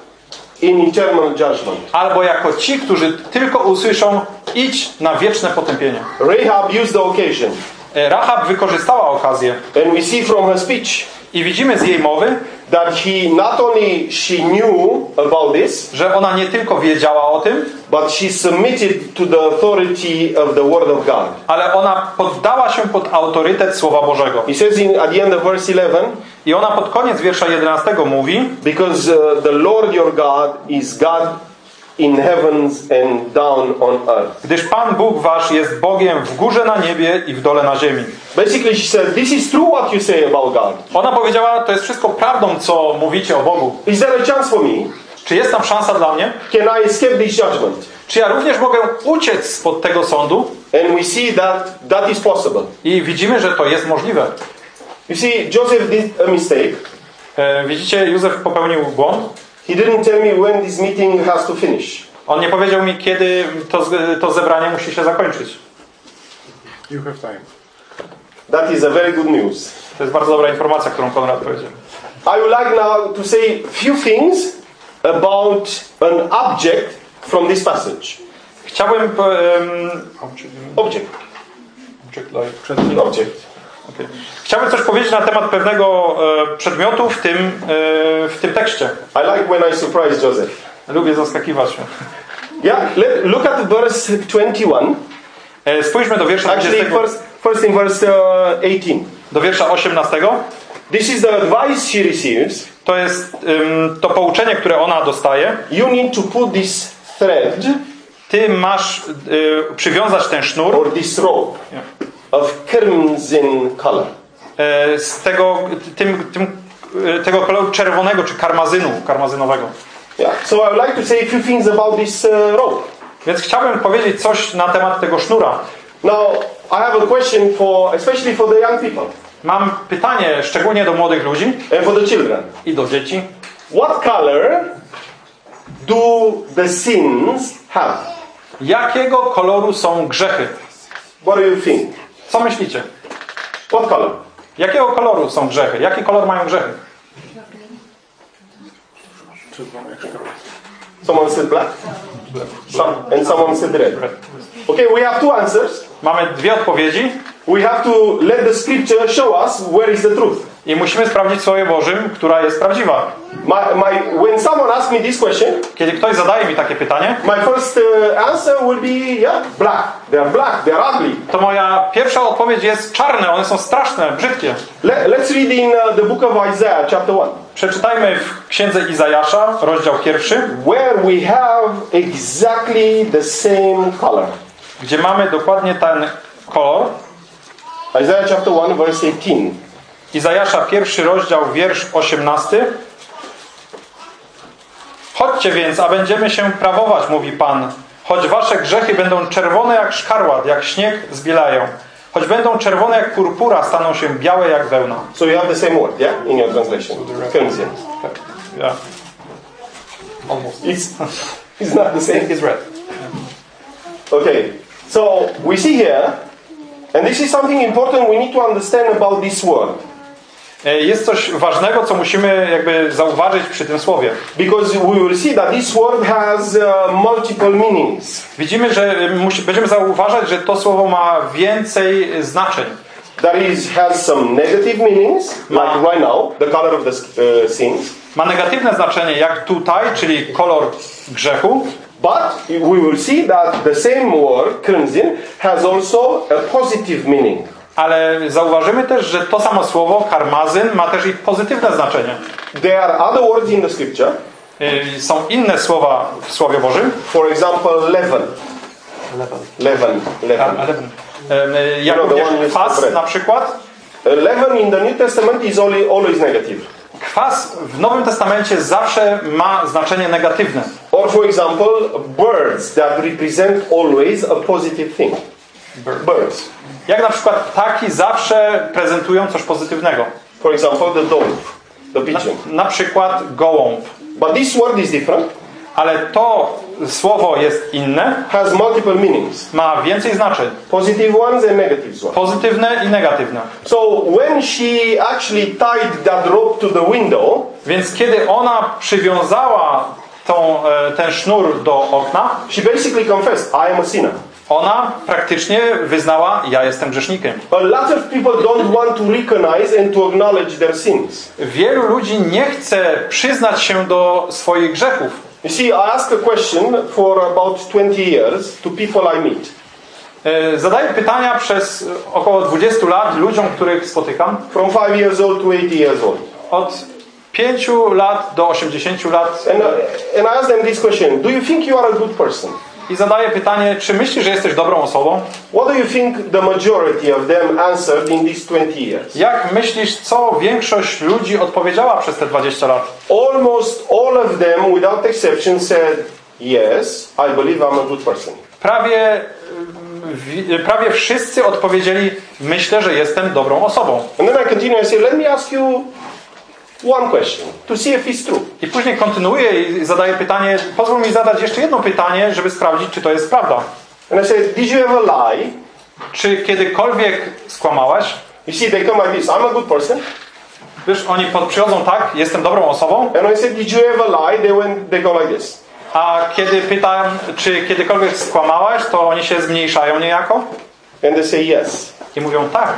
in eternal judgment. albo jako ci, którzy tylko usłyszą idź na wieczne potępienie. Rahab used the occasion. Rahab wykorzystała okazję. And we see from her speech I widzimy z jej mowy, that he not only she knew about this, że ona nie tylko wiedziała o tym, but she submitted to the authority of the word of God. ale ona poddała się pod autorytet Słowa Bożego. He says in, at the end of verse eleven, I ona pod koniec wiersza jedenastego mówi, because uh, the Lord your God is God in heavens and down on earth. gdyż Pan Bóg wasz jest Bogiem w górze na niebie i w dole na ziemi. Basically she said, this is true what you say about God. Ona powiedziała, to jest wszystko prawdą, co mówicie o Bogu. Is there a chance for me? Czy jest tam szansa dla mnie? Can I escape this judgment? Czy ja również mogę uciec spod tego sądu? And we see that that is possible. I widzimy, że to jest możliwe. You see, Joseph did a mistake. E, widzicie, Józef popełnił błąd. He didn't tell me when this meeting has to finish. On nie powiedział mi, kiedy to, to zebranie musi się zakończyć. You have time. That is a very good news. To jest bardzo dobra informacja, którą Konrad powiedział. I would like now to say few things about an object from this passage. Chciałbym... Um, Object. object like, Object. okay. Chciałbym coś powiedzieć na temat pewnego e, przedmiotu w tym, e, w tym tekście. I like when I surprise Joseph. Lubię zaskakiwać się. Yeah, let, look at verse twenty-one. E, spójrzmy do wiersza Actually, dwudziestego, first, first in verse uh, eighteen. do wiersza osiemnastego. This is the advice she receives. To jest um, to pouczenie, które ona dostaje. You need to put this thread Ty masz y, przywiązać ten sznur or this rope of crimson color. e, z tego, tym, tym, e, tego koloru czerwonego czy karmazynu, karmazynowego. Yeah. So I would like to say a few things about this uh, rope. Więc chciałbym powiedzieć coś na temat tego sznura. Now, I have a question for, especially for the young people Mam pytanie szczególnie do młodych ludzi and for the children. i do dzieci. What color do the sins have? Jakiego koloru są grzechy? What do you think? Co myślicie? What color? Jakiego koloru są grzechy? Jaki kolor mają grzechy? Someone said black. Some, and someone said red. Okay, we have two answers. Mamy dwie odpowiedzi We have to let the scripture show us where is the truth. i musimy sprawdzić w Słowie Bożym, która jest prawdziwa. My, my, when someone asks me this question, Kiedy ktoś zadaje mi takie pytanie, my first uh, answer will be, yeah, black. They are black. They are ugly. to moja pierwsza odpowiedź jest czarne, one są straszne, brzydkie. Let, let's read in uh, the book of Isaiah, chapter one. Przeczytajmy w Księdze Izajasza, rozdział pierwszy, Where we have exactly the same color. gdzie mamy dokładnie ten kolor. Isaiah chapter one, verse eighteen. Izajasza, pierwszy rozdział, wiersz osiemnasty. Chodźcie więc, a będziemy się prawować, mówi Pan. Choć wasze grzechy będą czerwone jak szkarłat, jak śnieg zbielają. Choć będą czerwone jak purpura, staną się białe jak wełna. So you have the same word, yeah, in your translation. Crimson. Yeah. Almost. It's, it's not the same. It's red. Okay, so we see here, and this is something important we need to understand about this word. Jest coś ważnego, co musimy jakby zauważyć przy tym słowie. Because we will see that this word has uh, multiple meanings. Widzimy, że musi, będziemy zauważać, że to słowo ma więcej znaczeń. That is, has some negative meanings, like right now, the color of the uh, sins. Ma negatywne znaczenie jak tutaj, czyli kolor grzechu. But we will see that the same word, crimson, has also a positive meaning. Ale zauważymy też, że to samo słowo, karmazyn, ma też i pozytywne znaczenie. There are other words in the scripture. Yy, są inne słowa w Słowie Bożym. For example, leaven. Leaven. Leaven. Yy, jak również kwas na przykład. Leaven in the New Testament is only, always negative. Kwas w Nowym Testamencie zawsze ma znaczenie negatywne. Or for example, birds that represent always a positive thing. Birds. Jak na przykład ptaki zawsze prezentują coś pozytywnego. For example, the dove, the pigeon. Na, na przykład gołąb. But this word is different. Ale to słowo jest inne. Has multiple meanings. Ma więcej znaczeń. Positive ones and negative ones. Pozytywne i negatywne. So when she actually tied that rope to the window, więc kiedy ona przywiązała tą, ten sznur do okna, she basically confessed, I am a sinner. Ona praktycznie wyznała, ja jestem grzesznikiem. A lot of people don't want to recognize and to acknowledge their sins. Wielu ludzi nie chce przyznać się do swoich grzechów. You see, I asked a question for about twenty years to people I meet. Zadaję pytania przez około dwadzieścia lat ludziom, których spotykam. From five years old to eighty years old. Od pięciu lat do osiemdziesięciu lat. And, uh, and I asked them this question: do you think you are a good person? I zadaję pytanie, czy myślisz, że jesteś dobrą osobą? What do you think the majority of them answered in these twenty years? Jak myślisz, co większość ludzi odpowiedziała przez te dwadzieścia lat? Almost all of them, without exception, said, yes, I believe I'm a good person. Prawie, prawie wszyscy odpowiedzieli, myślę, że jestem dobrą osobą. And then I continue and say, let me ask you one question to see if it's true. I później kontynuuję i zadaję pytanie, pozwól mi zadać jeszcze jedno pytanie, żeby sprawdzić, czy to jest prawda. And I said, did you ever lie? Czy kiedykolwiek skłamałaś? You see, they come like this, I'm a good person. Wiesz, oni przychodzą tak, jestem dobrą osobą. And I said, did you ever lie? They went, they go like this. A kiedy pytam, czy kiedykolwiek skłamałaś, to oni się zmniejszają niejako. And they say yes. I mówią tak.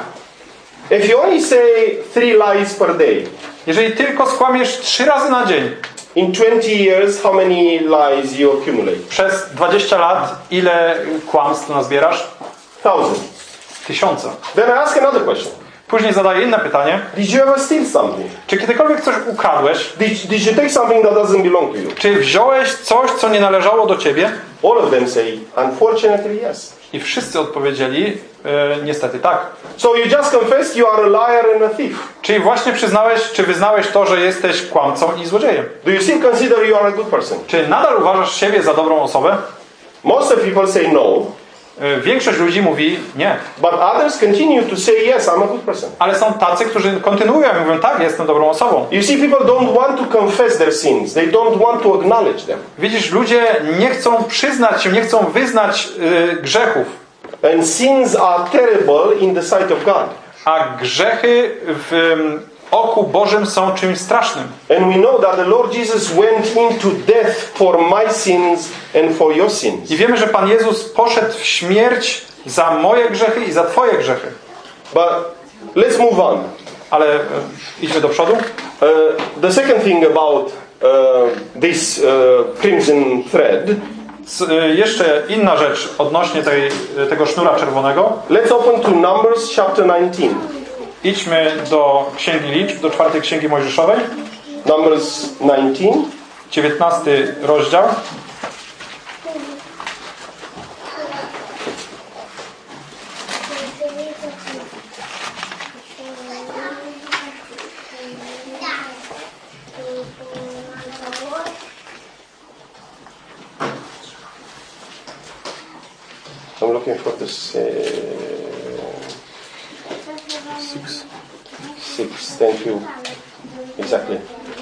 If you only say three lies per day, jeżeli tylko skłamiesz trzy razy na dzień, in twenty years, how many lies you accumulate? przez dwadzieścia lat, ile kłamstw nazbierasz? Thousand. Tysiące. Then I ask another question. Później zadaję inne pytanie. Did you ever steal something? Czy kiedykolwiek coś ukradłeś? Did, did you take something that doesn't belong to you? Czy wziąłeś coś, co nie należało do ciebie? All of them say, unfortunately, yes. I wszyscy odpowiedzieli, e, niestety tak. So you just confessed you are a liar and a thief. Czyli właśnie przyznałeś, czy wyznałeś to, że jesteś kłamcą i złodziejem. Do you still consider you are a good person? Czy nadal uważasz siebie za dobrą osobę? Most of people say no. E, większość ludzi mówi nie. But others continue to say yes, I'm a good person. Ale są tacy, którzy kontynuują i mówią tak, jestem dobrą osobą. You see, people don't want to confess their sins. They don't want to acknowledge them. Widzisz, ludzie nie chcą przyznać się, nie chcą wyznać y, grzechów. And sins are terrible in the sight of God. A grzechy w um, oku Bożym są czymś strasznym. And we know that the Lord Jesus went into death for my sins and for your sins. I wiemy, że Pan Jezus poszedł w śmierć za moje grzechy i za twoje grzechy. But let's move on. Ale e, idźmy do przodu. Uh, the second thing about uh, this uh, crimson thread. S, e, jeszcze inna rzecz odnośnie tej, tego sznura czerwonego. Let's open to Numbers chapter nineteen. Idźmy do Księgi Liczb, do czwartej Księgi Mojżeszowej. Numbers nineteen. dziewiętnasty rozdział. I'm looking for this. Uh, six. Six. Thank you. Exactly.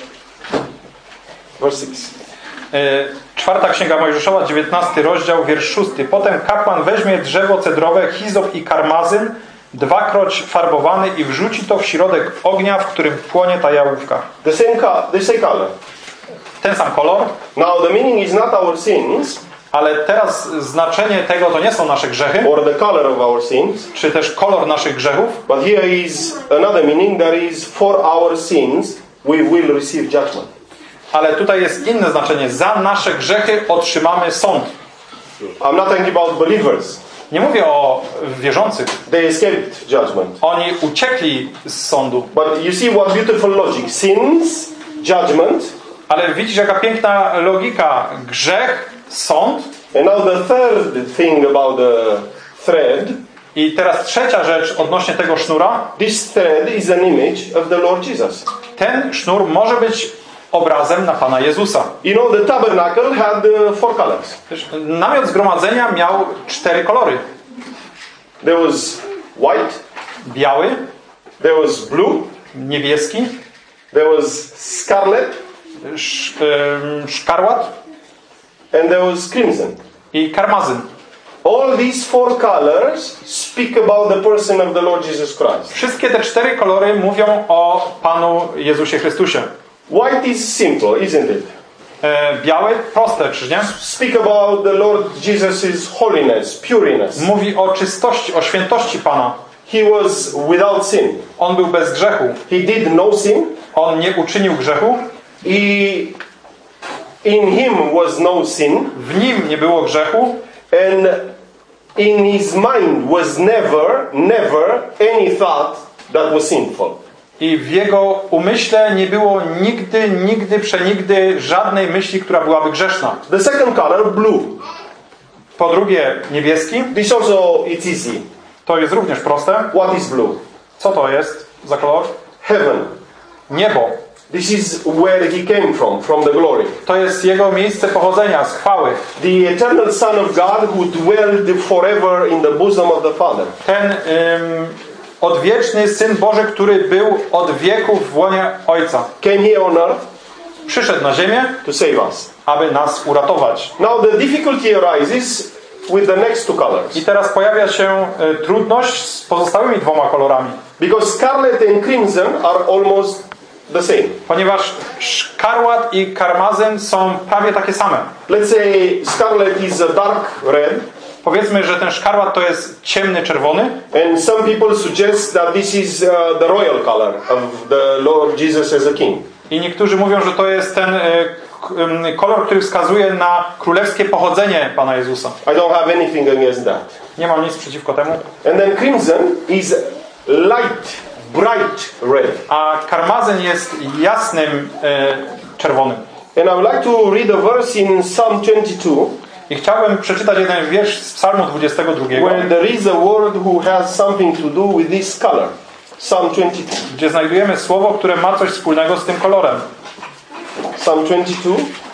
Verse six. E, czwarta Księga Mojżeszowa, dziewiętnasty rozdział, wiersz szósty. Potem kapłan weźmie drzewo cedrowe, hizop i karmazyn, dwakroć farbowany i wrzuci to w środek ognia, w którym płonie ta jałówka. The same, the same color. Ten sam kolor. Now the meaning is not our sins. Ale teraz znaczenie tego to nie są nasze grzechy. Or the color of our sins. Czy też kolor naszych grzechów. But here is another meaning, that is for our sins we will receive judgment. Ale tutaj jest inne znaczenie. Za nasze grzechy otrzymamy sąd. I'm not talking about believers. Nie mówię o wierzących. They escaped judgment. Oni uciekli z sądu. But you see what beautiful logic. Sins, judgment. Ale widzisz, jaka piękna logika. Grzech, sąd. And now the third thing about the thread. I teraz trzecia rzecz odnośnie tego sznura. This thread is an image of the Lord Jesus. Ten sznur może być obrazem na Pana Jezusa. You know, the tabernacle had uh, four colors. Wiesz, namiot zgromadzenia miał cztery kolory. There was white, Biały, there was blue, niebieski, there was scarlet, sz, ym, szkarłat and there was crimson. i karmazyn. All these four colors speak about the person of the Lord Jesus Christ. Wszystkie te cztery kolory mówią o Panu Jezusie Chrystusie. White is simple, isn't it? E, biały, proste, czy nie? Speak about the Lord Jesus' holiness, pureness. Mówi o czystości, o świętości Pana. He was without sin. On był bez grzechu. He did no sin. On nie uczynił grzechu. He, in him was no sin. W nim nie było grzechu. And in his mind was never, never any thought that was sinful. I w jego umyśle nie było nigdy, nigdy, przenigdy żadnej myśli, która byłaby grzeszna. The second color, blue. Po drugie, niebieski. This also, it's easy. To jest również proste. What is blue? Co to jest za kolor? Heaven. Niebo. This is where he came from, from the glory. To jest jego miejsce pochodzenia, z chwały. The eternal Son of God who dwelled forever in the bosom of the Father. Ten ym, odwieczny Syn Boży, który był od wieków w łonie Ojca. Came here on earth Przyszedł na ziemię, to save us. aby nas uratować. Now the difficulty arises with the next two colors. I teraz pojawia się y, trudność z pozostałymi dwoma kolorami. Because scarlet and crimson are almost the same. Ponieważ szkarłat i karmazyn są prawie takie same. Let's say scarlet is a dark red. Powiedzmy, że ten szkarłat to jest ciemny czerwony. And some people suggest that this is uh, the royal color of the Lord Jesus as a king. I niektórzy mówią, że to jest ten y, y, kolor, który wskazuje na królewskie pochodzenie Pana Jezusa. I don't have anything against that. Nie mam nic przeciwko temu. And then crimson is light, bright red. A karmazyn jest jasnym y, czerwonym. And I would like to read a verse in Psalm twenty-two. I chciałbym przeczytać jeden wiersz z Psalmu dwudziestego drugiego, Where there is a word who has something to do with this color. Psalm twenty-two. gdzie znajdujemy słowo, które ma coś wspólnego z tym kolorem. Psalm twenty-two.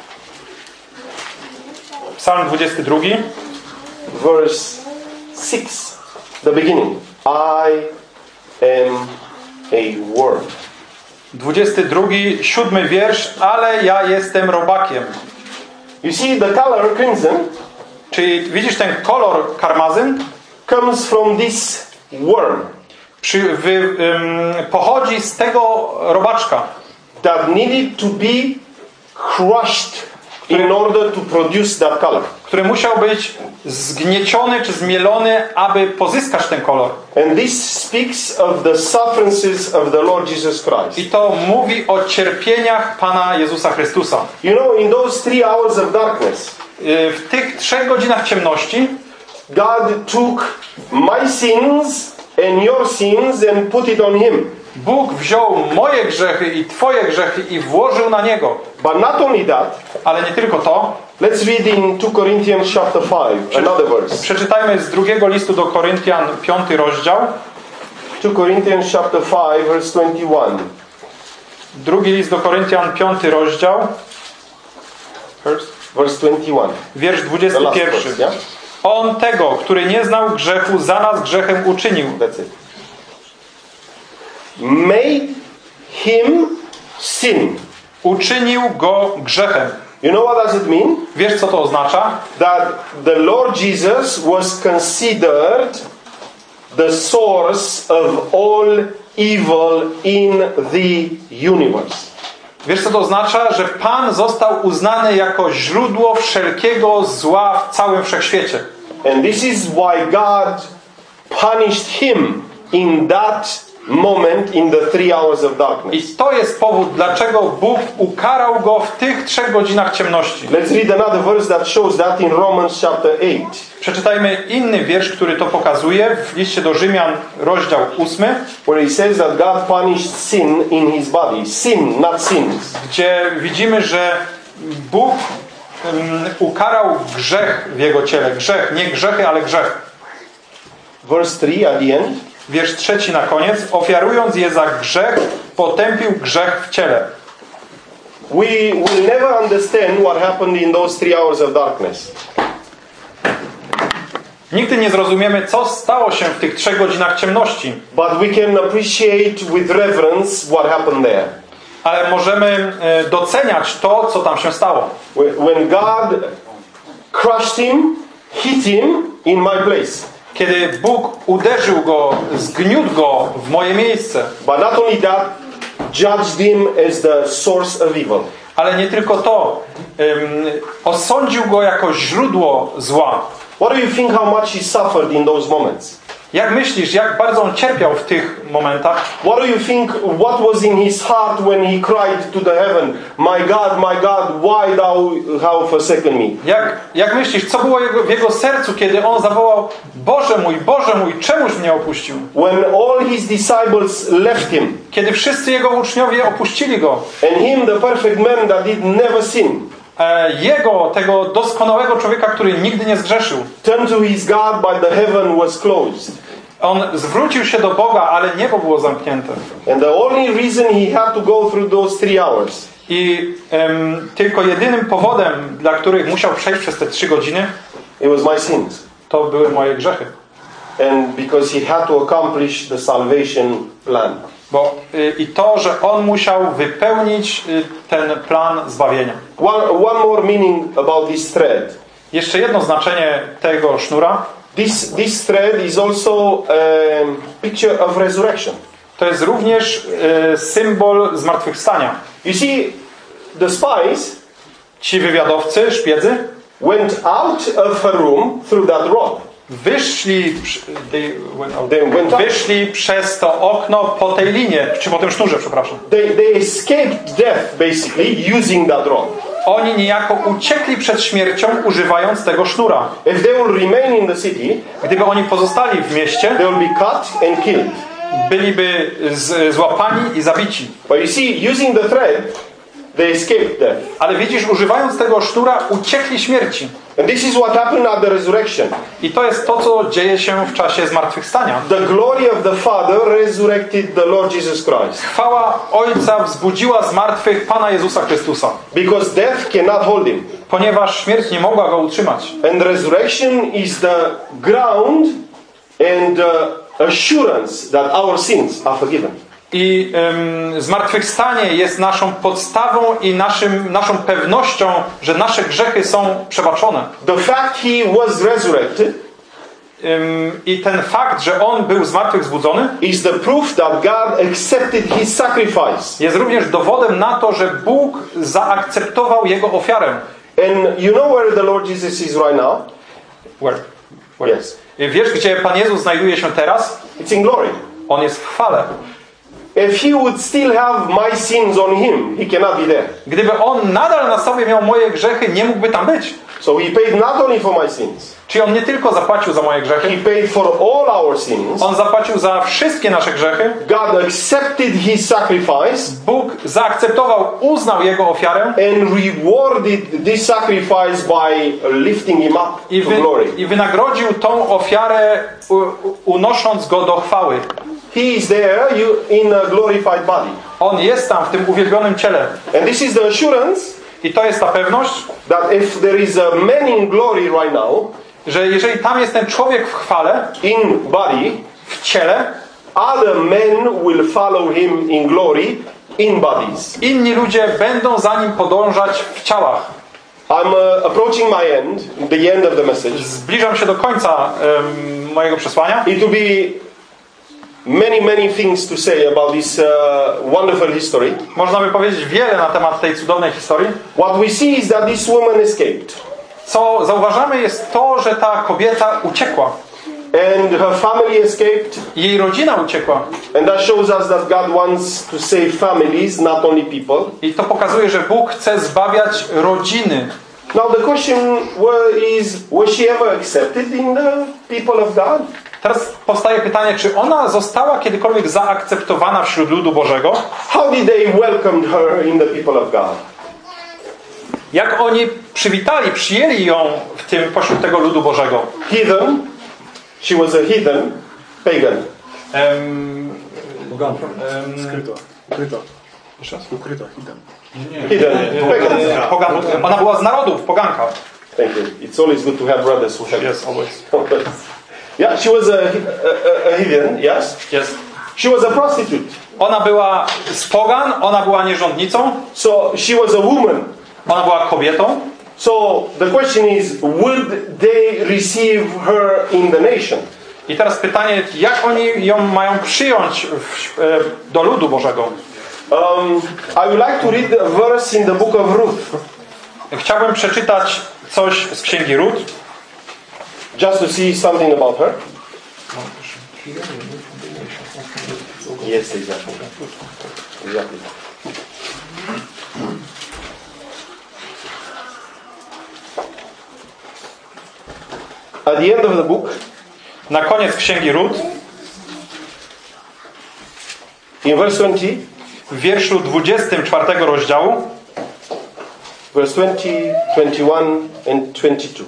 Psalm dwudziesty drugi. Verse six. The beginning. I am a word. dwudziesty drugi, siódmy wiersz. Ale ja jestem robakiem. You see the color crimson Czyli widzisz ten kolor karmazyn? comes from this worm Przy, wy, ym, pochodzi z tego robaczka, that needed to be crushed in order to produce that color. który musiał być zgnieciony czy zmielony, aby pozyskać ten kolor. And this speaks of the sufferances of the Lord Jesus Christ. I to mówi o cierpieniach Pana Jezusa Chrystusa. You know, in those three hours of darkness, W tych trzech godzinach ciemności God took my sins and your sins and put it on Him. Bóg wziął moje grzechy i Twoje grzechy i włożył na Niego. But not only that, Ale nie tylko to. let's read in Second Corinthians chapter five, another verse. Przeczytajmy z drugiego listu do Koryntian, piąty rozdział. Second Corinthians chapter five, verse twenty-one. Drugi list do Koryntian, piąty rozdział. Verse twenty-one. Wiersz The dwudziesty last pierwszy. verse, yeah? On tego, który nie znał grzechu, za nas grzechem uczynił. That's it. Made him sin. Uczynił go grzechem. You know what does it mean? Wiesz, co to oznacza? That the Lord Jesus was considered the source of all evil in the universe. Wiesz, co to oznacza? Że Pan został uznany jako źródło wszelkiego zła w całym wszechświecie. And this is why God punished him in that moment in the three hours of I darkness. to jest powód, dlaczego Bóg ukarał go w tych trzech godzinach ciemności. Let's read another verse that shows that in Romans chapter eight. Przeczytajmy inny wiersz, który to pokazuje w liście do Rzymian, rozdział ósmy, Where he says that God punished sin in his body. Sin, not sins. gdzie widzimy, że Bóg um, ukarał grzech w jego ciele. Grzech, nie grzechy, ale grzech. Verse three at the end. Wiersz trzeci na koniec. Ofiarując je za grzech, potępił grzech w ciele. We will never understand what happened in those three hours of darkness. Nigdy nie zrozumiemy, co stało się w tych trzech godzinach ciemności. But we can appreciate with reverence what happened there. Ale możemy e, doceniać to, co tam się stało. When God crushed him, hit him in my place. Kiedy Bóg uderzył go, zgniótł go w moje miejsce. But not only that, judged him as the source of evil. Ale nie tylko to. Um, osądził go jako źródło zła. What do you think how much he suffered in those moments? Jak myślisz, jak bardzo on cierpiał w tych momentach? What do you think, what was in his heart when he cried to the heaven, My God, my God, why thou have forsaken me? Jak, jak myślisz, co było jego, w jego sercu, kiedy on zawołał, Boże mój, Boże mój, czemuś mnie opuścił? When all his disciples left him, Kiedy wszyscy jego uczniowie opuścili go. and him, the perfect man that did never sin, E, jego, tego doskonałego człowieka, który nigdy nie zgrzeszył. turned to his God, but the heaven was closed. On zwrócił się do Boga, ale niebo było zamknięte. And the only reason he had to go through those three hours I em, tylko jedynym powodem, dla których musiał przejść przez te trzy godziny, it was my sins. to były moje grzechy. And because he had to accomplish the salvation plan. Bo y, i to, że on musiał wypełnić y, ten plan zbawienia. One, one more meaning about this thread. Jeszcze jedno znaczenie tego sznura. This, this thread is also a picture of resurrection. To jest również y, symbol zmartwychwstania. You see, the spies Ci wywiadowcy, szpiedzy, went out of a room through that rod. wyszli, przy- they went out. They went out. wyszli przez to okno po tej linie, czy po tym sznurze, przepraszam. They, they escaped death, basically, using that rod. Oni niejako uciekli przed śmiercią, używając tego sznura. If they will remain in the city, Gdyby oni pozostali w mieście, they will be cut and killed. byliby z, złapani i zabici. But you see, using the thread, they escaped death. Ale widzisz, używając tego sznura, uciekli śmierci. And this is what happened at the resurrection. I to jest to, co dzieje się w czasie zmartwychwstania. The glory of the Father resurrected the Lord Jesus Christ. Chwała Ojca wzbudziła z martwych Pana Jezusa Chrystusa. Because death cannot hold him. Ponieważ śmierć nie mogła go utrzymać. And resurrection is the ground and the assurance that our sins are forgiven. I um, zmartwychwstanie jest naszą podstawą i naszym, naszą pewnością, że nasze grzechy są przebaczone. The fact he was resurrected Um, I ten fakt, że On był zmartwychwzbudzony, is the proof that God accepted his sacrifice. jest również dowodem na to, że Bóg zaakceptował Jego ofiarę. And you know where the Lord Jesus is right now? Where? Where? Yes. Wiesz, gdzie Pan Jezus znajduje się teraz? It's in glory. On jest w chwale. If he would still have my sins on him, he cannot be there. Gdyby On nadal na sobie miał moje grzechy, nie mógłby tam być. So he paid not only for my sins, Czyli On nie tylko zapłacił za moje he grzechy, paid for all our sins. On zapłacił za wszystkie nasze grzechy. God accepted his sacrifice Bóg zaakceptował, uznał Jego ofiarę and rewarded this sacrifice by lifting him up i, to wy, glory. i wynagrodził tą ofiarę, u, unosząc Go do chwały. He is there you, in a glorified body. On jest tam w tym uwielbionym ciele. And this is the assurance I to jest ta pewność, that if there is a man in glory right now, że jeżeli tam jest ten człowiek w chwale, in body, w ciele, other men will follow him in glory in bodies. inni ludzie będą za nim podążać w ciałach. I'm uh, approaching my end, the end of the message. Zbliżam się do końca um, mojego przesłania. It will be many, many things to say about this uh, wonderful history. Można by powiedzieć wiele na temat tej cudownej historii. What we see is that this woman escaped. Co zauważamy jest to, że ta kobieta uciekła. And her family escaped. Jej rodzina uciekła. And that shows us that God wants to save families, not only people. I to pokazuje, że Bóg chce zbawiać rodziny. Now the question is, was she ever accepted in the people of God? Teraz powstaje pytanie, czy ona została kiedykolwiek zaakceptowana wśród ludu Bożego? How did they welcome her in the people of God? Jak oni przywitali, przyjęli ją w tym pośród tego ludu Bożego? Heathen. She was a heathen, pagan. Um, Pogan. um, Skryto. Ukryto. Jeszcze raz? Ukryto. Hidden. Hidden, pagan. Pogan, ona była z narodów, poganka. Thank you. It's always good to have brothers who have. Yes, always. Yeah, she was a, a, a heathen, yes? Yes. She was a prostitute. Ona była z pogan, ona była nierządnicą, So she was a woman. ona była kobietą. So the question is, would they receive her in the nation? I teraz pytanie, jak oni ją mają przyjąć w, e, do ludu Bożego? Um, I would like to read a verse in the book of Ruth. Chciałbym przeczytać coś z księgi Rut. Just to see something about her. Yes, exactly. Exactly. At the end of the book, Na koniec księgi Rut, in verse twenty, w wierszu dwudziestym czwartego rozdziału, verse twenty, twenty-one and twenty-two.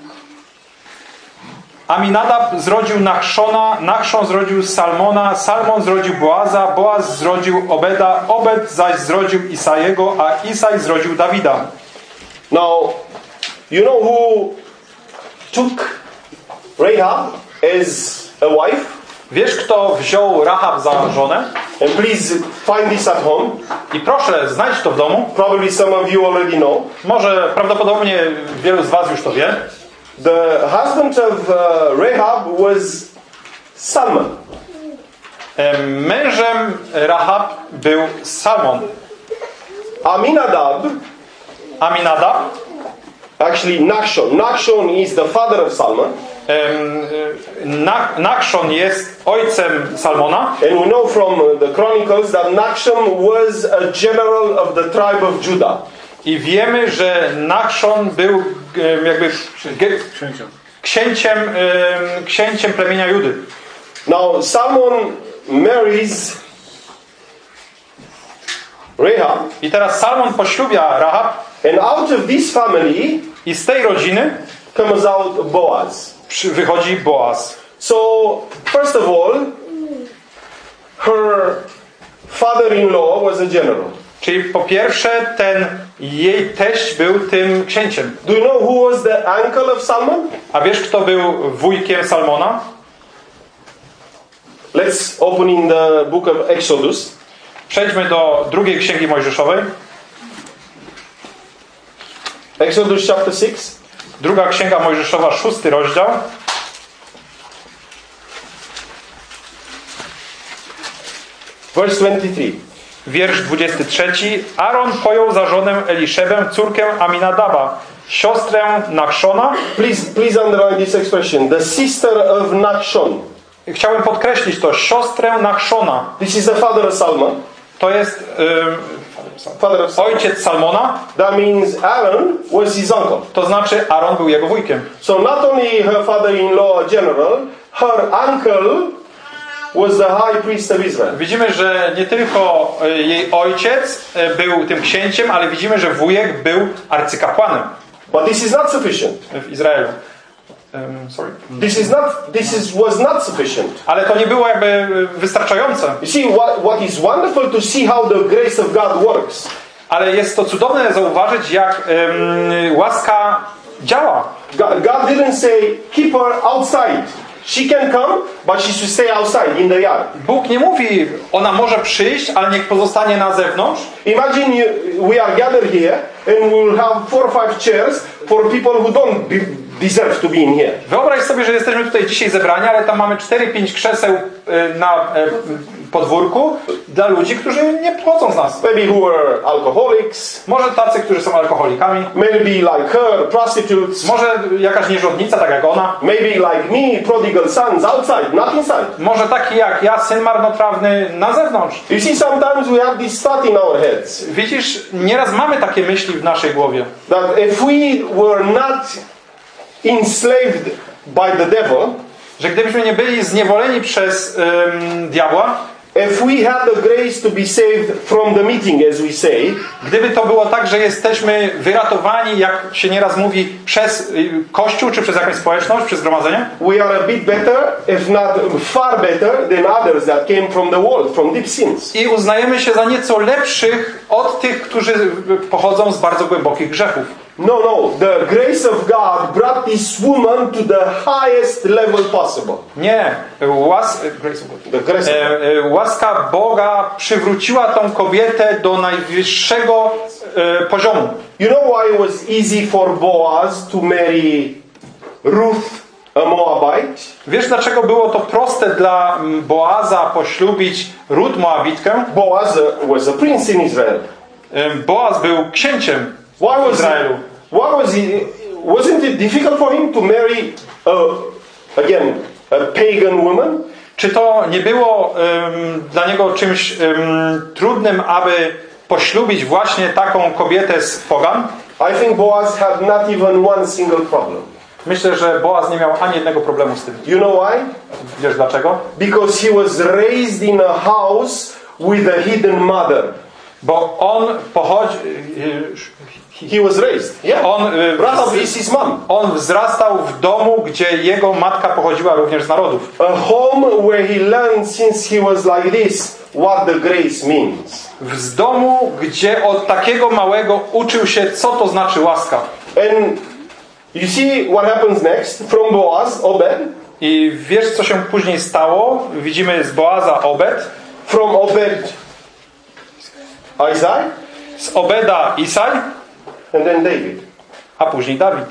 Aminadab zrodził Nachszona, Nachszon zrodził Salmona, Salmon zrodził Boaza, Boaz zrodził Obeda, Obed zaś zrodził Isajego, a Isaj zrodził Dawida. Now, you know who took Rahab as a wife? Wiesz, kto wziął Rahab za żonę? And please find this at home. I proszę, znajdź to w domu. Probably some of you already know. Może prawdopodobnie wielu z was już to wie. The husband of uh, Rahab was Salmon. Em, Mężem Rahab był Salmon. Aminadab, Aminadab, actually Nachshon. Nachshon is the father of Salmon. em, Na- Nachszon jest ojcem Salmona. And we know from the Chronicles that Nachshon was a general of the tribe of Judah. I wiemy, że Nachszon był em, jakby ge- Księciem. księciem, em, księciem plemienia Judy. Now Salmon marries Rahab, I teraz Salmon poślubia Rahab and out of this family i z tej rodziny comes out Boaz. przy- wychodzi Boaz. So first of all, her father-in-law was a general. Czyli po pierwsze ten jej teść był tym księciem. Do you know who was the uncle of Salmon? A wiesz, kto był wujkiem Salmona? Let's open in the book of Exodus. Przejdźmy do drugiej księgi Mojżeszowej. Exodus chapter six. Druga księga Mojżeszowa, szósty rozdział. Verse twenty-three. Wiersz dwudziesty trzeci. Aaron pojął za żonę Eliszebę, córkę Aminadaba, siostrę Nachszona. Please, please underline this expression. The sister of Nachshon. Chciałem podkreślić to, siostrę Nachszona. This is the father of Salmon. To jest ym, Father of Salmon. ojciec Salmona. That means Aaron was his uncle. To znaczy Aaron był jego wujkiem. So not only her father-in-law a general, her uncle was the high priest of Israel. Widzimy, że nie tylko y, jej ojciec y, był tym księciem, ale widzimy, że wujek był arcykapłanem But this is not sufficient. w Izraelu. Um, sorry. This is not. This is was not sufficient. Ale to nie było jakby y, wystarczające. You see, what what is wonderful to see how the grace of God works. Ale jest to cudowne zauważyć, jak ym, łaska działa. God, God didn't say keep her outside. She can come, but she should stay outside in the yard. Bóg nie mówi, ona może przyjść, ale niech pozostanie na zewnątrz. Imagine you, we are gathered here and we will have four or five chairs for people who don't be, deserve to be in here. Wyobraź sobie, że jesteśmy tutaj dzisiaj zebrani, ale tam mamy cztery pięć krzeseł y, na, y, podwórku dla ludzi, którzy nie pochodzą z nas. Maybe who are alcoholics. Może tacy, którzy są alkoholikami. Maybe like her, prostitutes. Może jakaś nierządnica, tak jak ona. Maybe like me, prodigal sons outside, not inside. Może taki jak ja, syn marnotrawny na zewnątrz. You see, sometimes we have this thought in our heads. Widzisz, nieraz mamy takie myśli w naszej głowie. That if we were not enslaved by the devil, Że gdybyśmy nie byli zniewoleni przez um, diabła, if we had the grace to be saved from the meeting, as we say, gdyby to było tak, że jesteśmy wyratowani, jak się nieraz mówi, przez y, Kościół, czy przez jakąś społeczność, przez zgromadzenie, we are a bit better, if not far better, than others that came from the world, from deep sins. i uznajemy się za nieco lepszych od tych, którzy pochodzą z bardzo głębokich grzechów. No, no. The grace of God brought this woman to the highest level possible. Nie. Łas... Grace of God. The grace of God. E, e, łaska Boga przywróciła tą kobietę do najwyższego e, poziomu. You know why it was easy for Boaz to marry Ruth, a Moabite? Wiesz, dlaczego było to proste dla Boaza poślubić Rut Moabitkę? Boaz uh, was a prince in Israel. E, Boaz był księciem Why was Izraelu. it, why was he, wasn't it difficult for him to marry, a, again, a pagan woman? Czy to nie było um, dla niego czymś um, trudnym, aby poślubić właśnie taką kobietę z pogan? I think Boaz had not even one single problem. Myślę, że Boaz nie miał ani jednego problemu z tym. You know why? Wiesz dlaczego? Because he was raised in a house with a hidden mother. Bo on pochodzi... He was raised. Yeah. On, y, Rahab is his mom. on wzrastał w domu, gdzie jego matka pochodziła również z narodów. A home where he learned since he was like this what the grace means. Z domu, gdzie od takiego małego uczył się, co to znaczy łaska. And you see what happens next from Boaz, Obed. I wiesz, co się później stało? Widzimy z Boaza Obed. From Obed, Isaiah. Z Obeda Isaj, And then David. a później Dawid.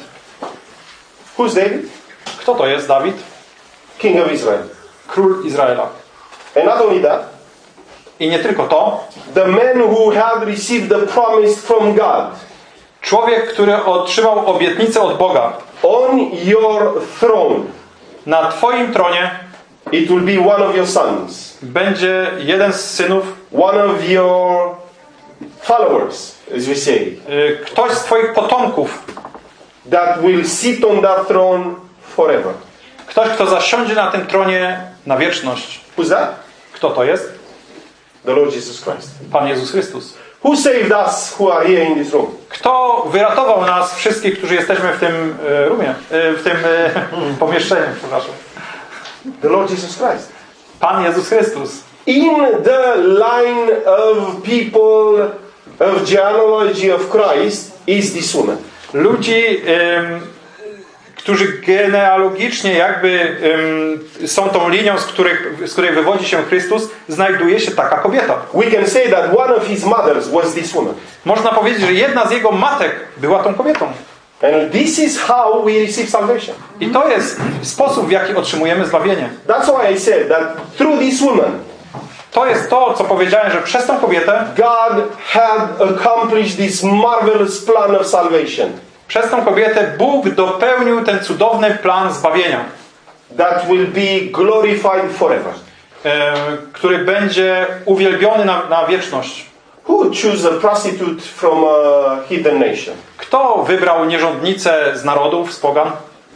Who's David? Kto to jest Dawid? King of Israel. Król Izraela. And not only that, I nie tylko to. the man who had received the promise from God. Człowiek, który otrzymał obietnicę od Boga. On your throne, Na twoim tronie it will be one of your sons. będzie jeden z synów, One of your followers, as we say. y, ktoś z twoich potomków. That will sit on that throne forever. Ktoś, kto zasiądzie na tym tronie na wieczność. Who's that? Kto to jest? The Lord Jesus Christ. Pan Jezus Chrystus. Who saved us who are here in this room? Kto wyratował nas wszystkich, którzy jesteśmy w tym e, rumie, e, w tym e, pomieszczeniu, przepraszam. The Lord Jesus Christ. Pan Jezus Chrystus. In the line of people of genealogy of Christ is this woman. Ludzi, em, którzy genealogicznie jakby em, są tą linią, z, których, z której wywodzi się Chrystus, znajduje się taka kobieta. We can say that one of his mothers was this woman. Można powiedzieć, że jedna z jego matek była tą kobietą. And this is how we receive salvation. I to jest sposób, w jaki otrzymujemy zbawienie. That's why I said that through this woman, To jest to, co powiedziałem, że przez tą kobietę God had accomplished this marvelous plan of salvation. Przez tą kobietę Bóg dopełnił ten cudowny plan zbawienia, That will be glorified forever. e, który będzie uwielbiony na, na wieczność. Who would choose a prostitute from a heathen nation? Kto wybrał nierządnicę z narodów, z pogan,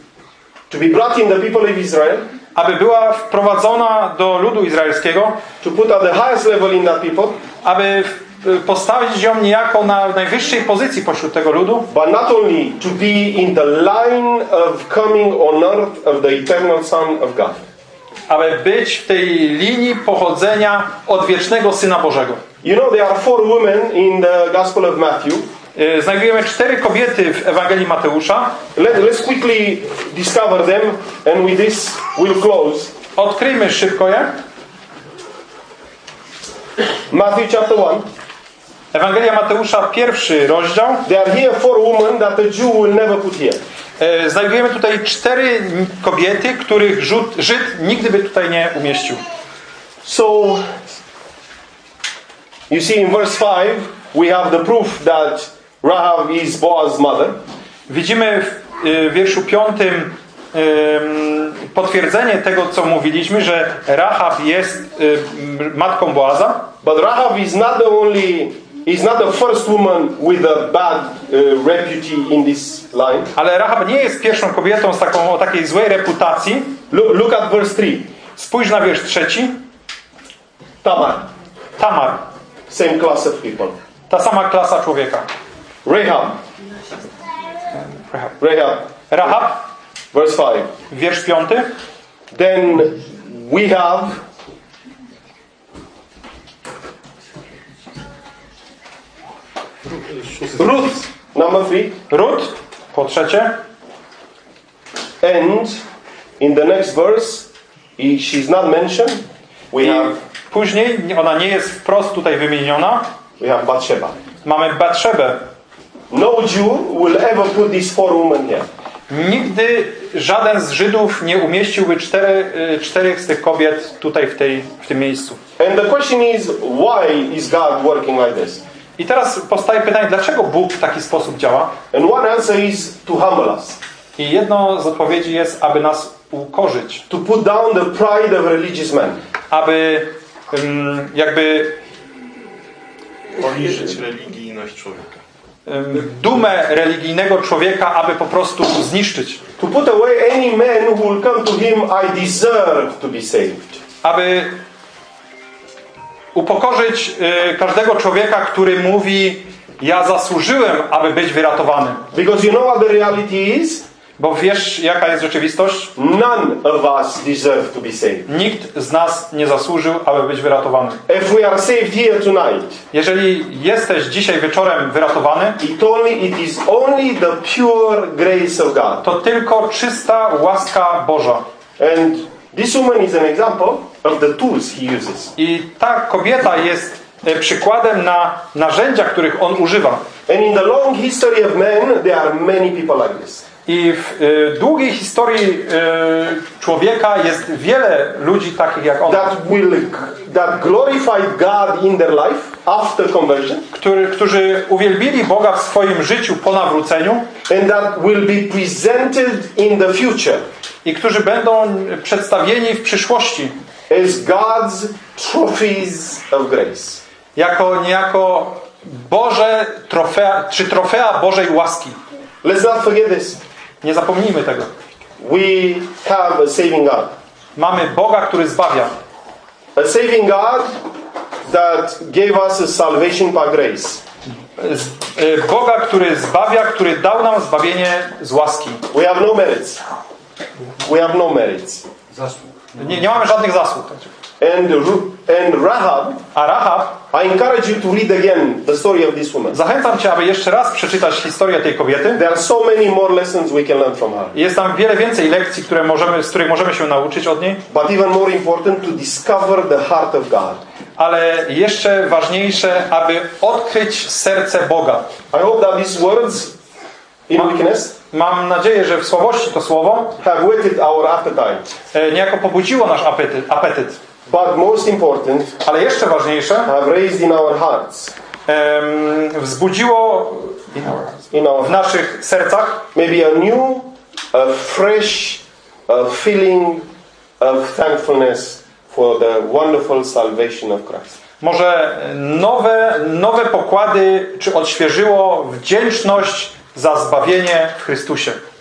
To be brought in the people of Israel, aby była wprowadzona do ludu izraelskiego, to put at the highest level in that people, aby postawić ją niejako na najwyższej pozycji pośród tego ludu, but not only to be in the line of coming on earth of the eternal Son of God. aby być w tej linii pochodzenia odwiecznego Syna Bożego. You know, there are four women in the Gospel of Matthew. Znajdujemy cztery kobiety w Ewangelii Mateusza. Let, let's quickly discover them, and with this we'll close. Odkryjmy szybko je. Matthew chapter one. Ewangelia Mateusza, pierwszy rozdział. There are here four women that the Jew will never put here. Znajdujemy tutaj cztery kobiety, których Żyd, Żyd nigdy by tutaj nie umieścił. So, You see in verse five, we have the proof that Rahab is Boaz's mother. Widzimy w y, wierszu piątym y, potwierdzenie tego, co mówiliśmy, że Rahab jest y, matką Boaza. But Rahab is not the only, is not the first woman with a bad uh, repute in this line. Ale Rahab nie jest pierwszą kobietą z taką, o takiej złej reputacji. Look, look at verse three. Spójrz na wiersz trzeci. Tamar. Tamar. Same class of people. Ta sama klasa człowieka. Rahab. Rahab. Rahab. Rahab. Verse five. Wiersz piąty. Then we have Ruth, number three. Rut. Po trzecie. And in the next verse, he- she's not mentioned. We I have później, ona nie jest wprost tutaj wymieniona. we have Bathsheba. Mamy Batszebę. No Jew will ever put these four women here. Nigdy żaden z Żydów nie umieściłby cztery, y, czterech z tych kobiet tutaj w, tej, w tym miejscu. And the question is, why is God working like this? I teraz powstaje pytanie, dlaczego Bóg w taki sposób działa? And one answer is to humble us, I jedno z odpowiedzi jest, aby nas ukorzyć. to put down the pride of religious men. Aby ym, jakby Poniżyć religijność człowieka. ym, dumę religijnego człowieka, aby po prostu zniszczyć. To put away any man who will come to him, I deserve to be saved. Aby upokorzyć y, każdego człowieka, który mówi, ja zasłużyłem, aby być wyratowany. Because you know what the reality is? Bo wiesz, jaka jest rzeczywistość? None of us deserve to be saved. Nikt z nas nie zasłużył, aby być wyratowany. If we are saved here tonight, Jeżeli jesteś dzisiaj wieczorem wyratowany, it only it is only the pure grace of God. to tylko czysta łaska Boża. And this woman is an example of the tools he uses. I ta kobieta jest e, przykładem na narzędzia, których on używa. And in the long history of men, there are many people like this. I w e, długiej historii e, człowieka jest wiele ludzi takich jak on, That will that glorified God in their life after conversion, który, którzy uwielbili Boga w swoim życiu po nawróceniu and that will be presented in the future i którzy będą przedstawieni w przyszłości as God's trophies of grace. jako niejako Boże trofea, czy trofea Bożej łaski. Let's not forget this. Nie zapomnijmy tego. We have a saving God. Mamy Boga, który zbawia. A saving God that gave us a salvation by grace. Z- y, Boga, który zbawia, który dał nam zbawienie z łaski. We have no merits. We have no merits. Nie, nie mamy żadnych zasług. And, Ru- and Rahab, A Rahab, I encourage you to read again the story of this woman. zachęcam Cię, aby jeszcze raz przeczytać historię tej kobiety. There are so many more lessons we can learn from her. Jest tam wiele więcej lekcji, które możemy, z których możemy się nauczyć od niej. But even more important, to discover the heart of God. Ale jeszcze ważniejsze, aby odkryć serce Boga. I hope that these words in weakness Mam nadzieję, że w słabości to słowo have whetted our appetite. e, niejako pobudziło nasz apetyt, apetyt. But most important, Ale jeszcze ważniejsze, have raised in our hearts, em, wzbudziło in our w naszych sercach maybe a new, a fresh a feeling of thankfulness for the wonderful salvation of Christ. może nowe, nowe pokłady, czy odświeżyło wdzięczność za zbawienie w Chrystusie.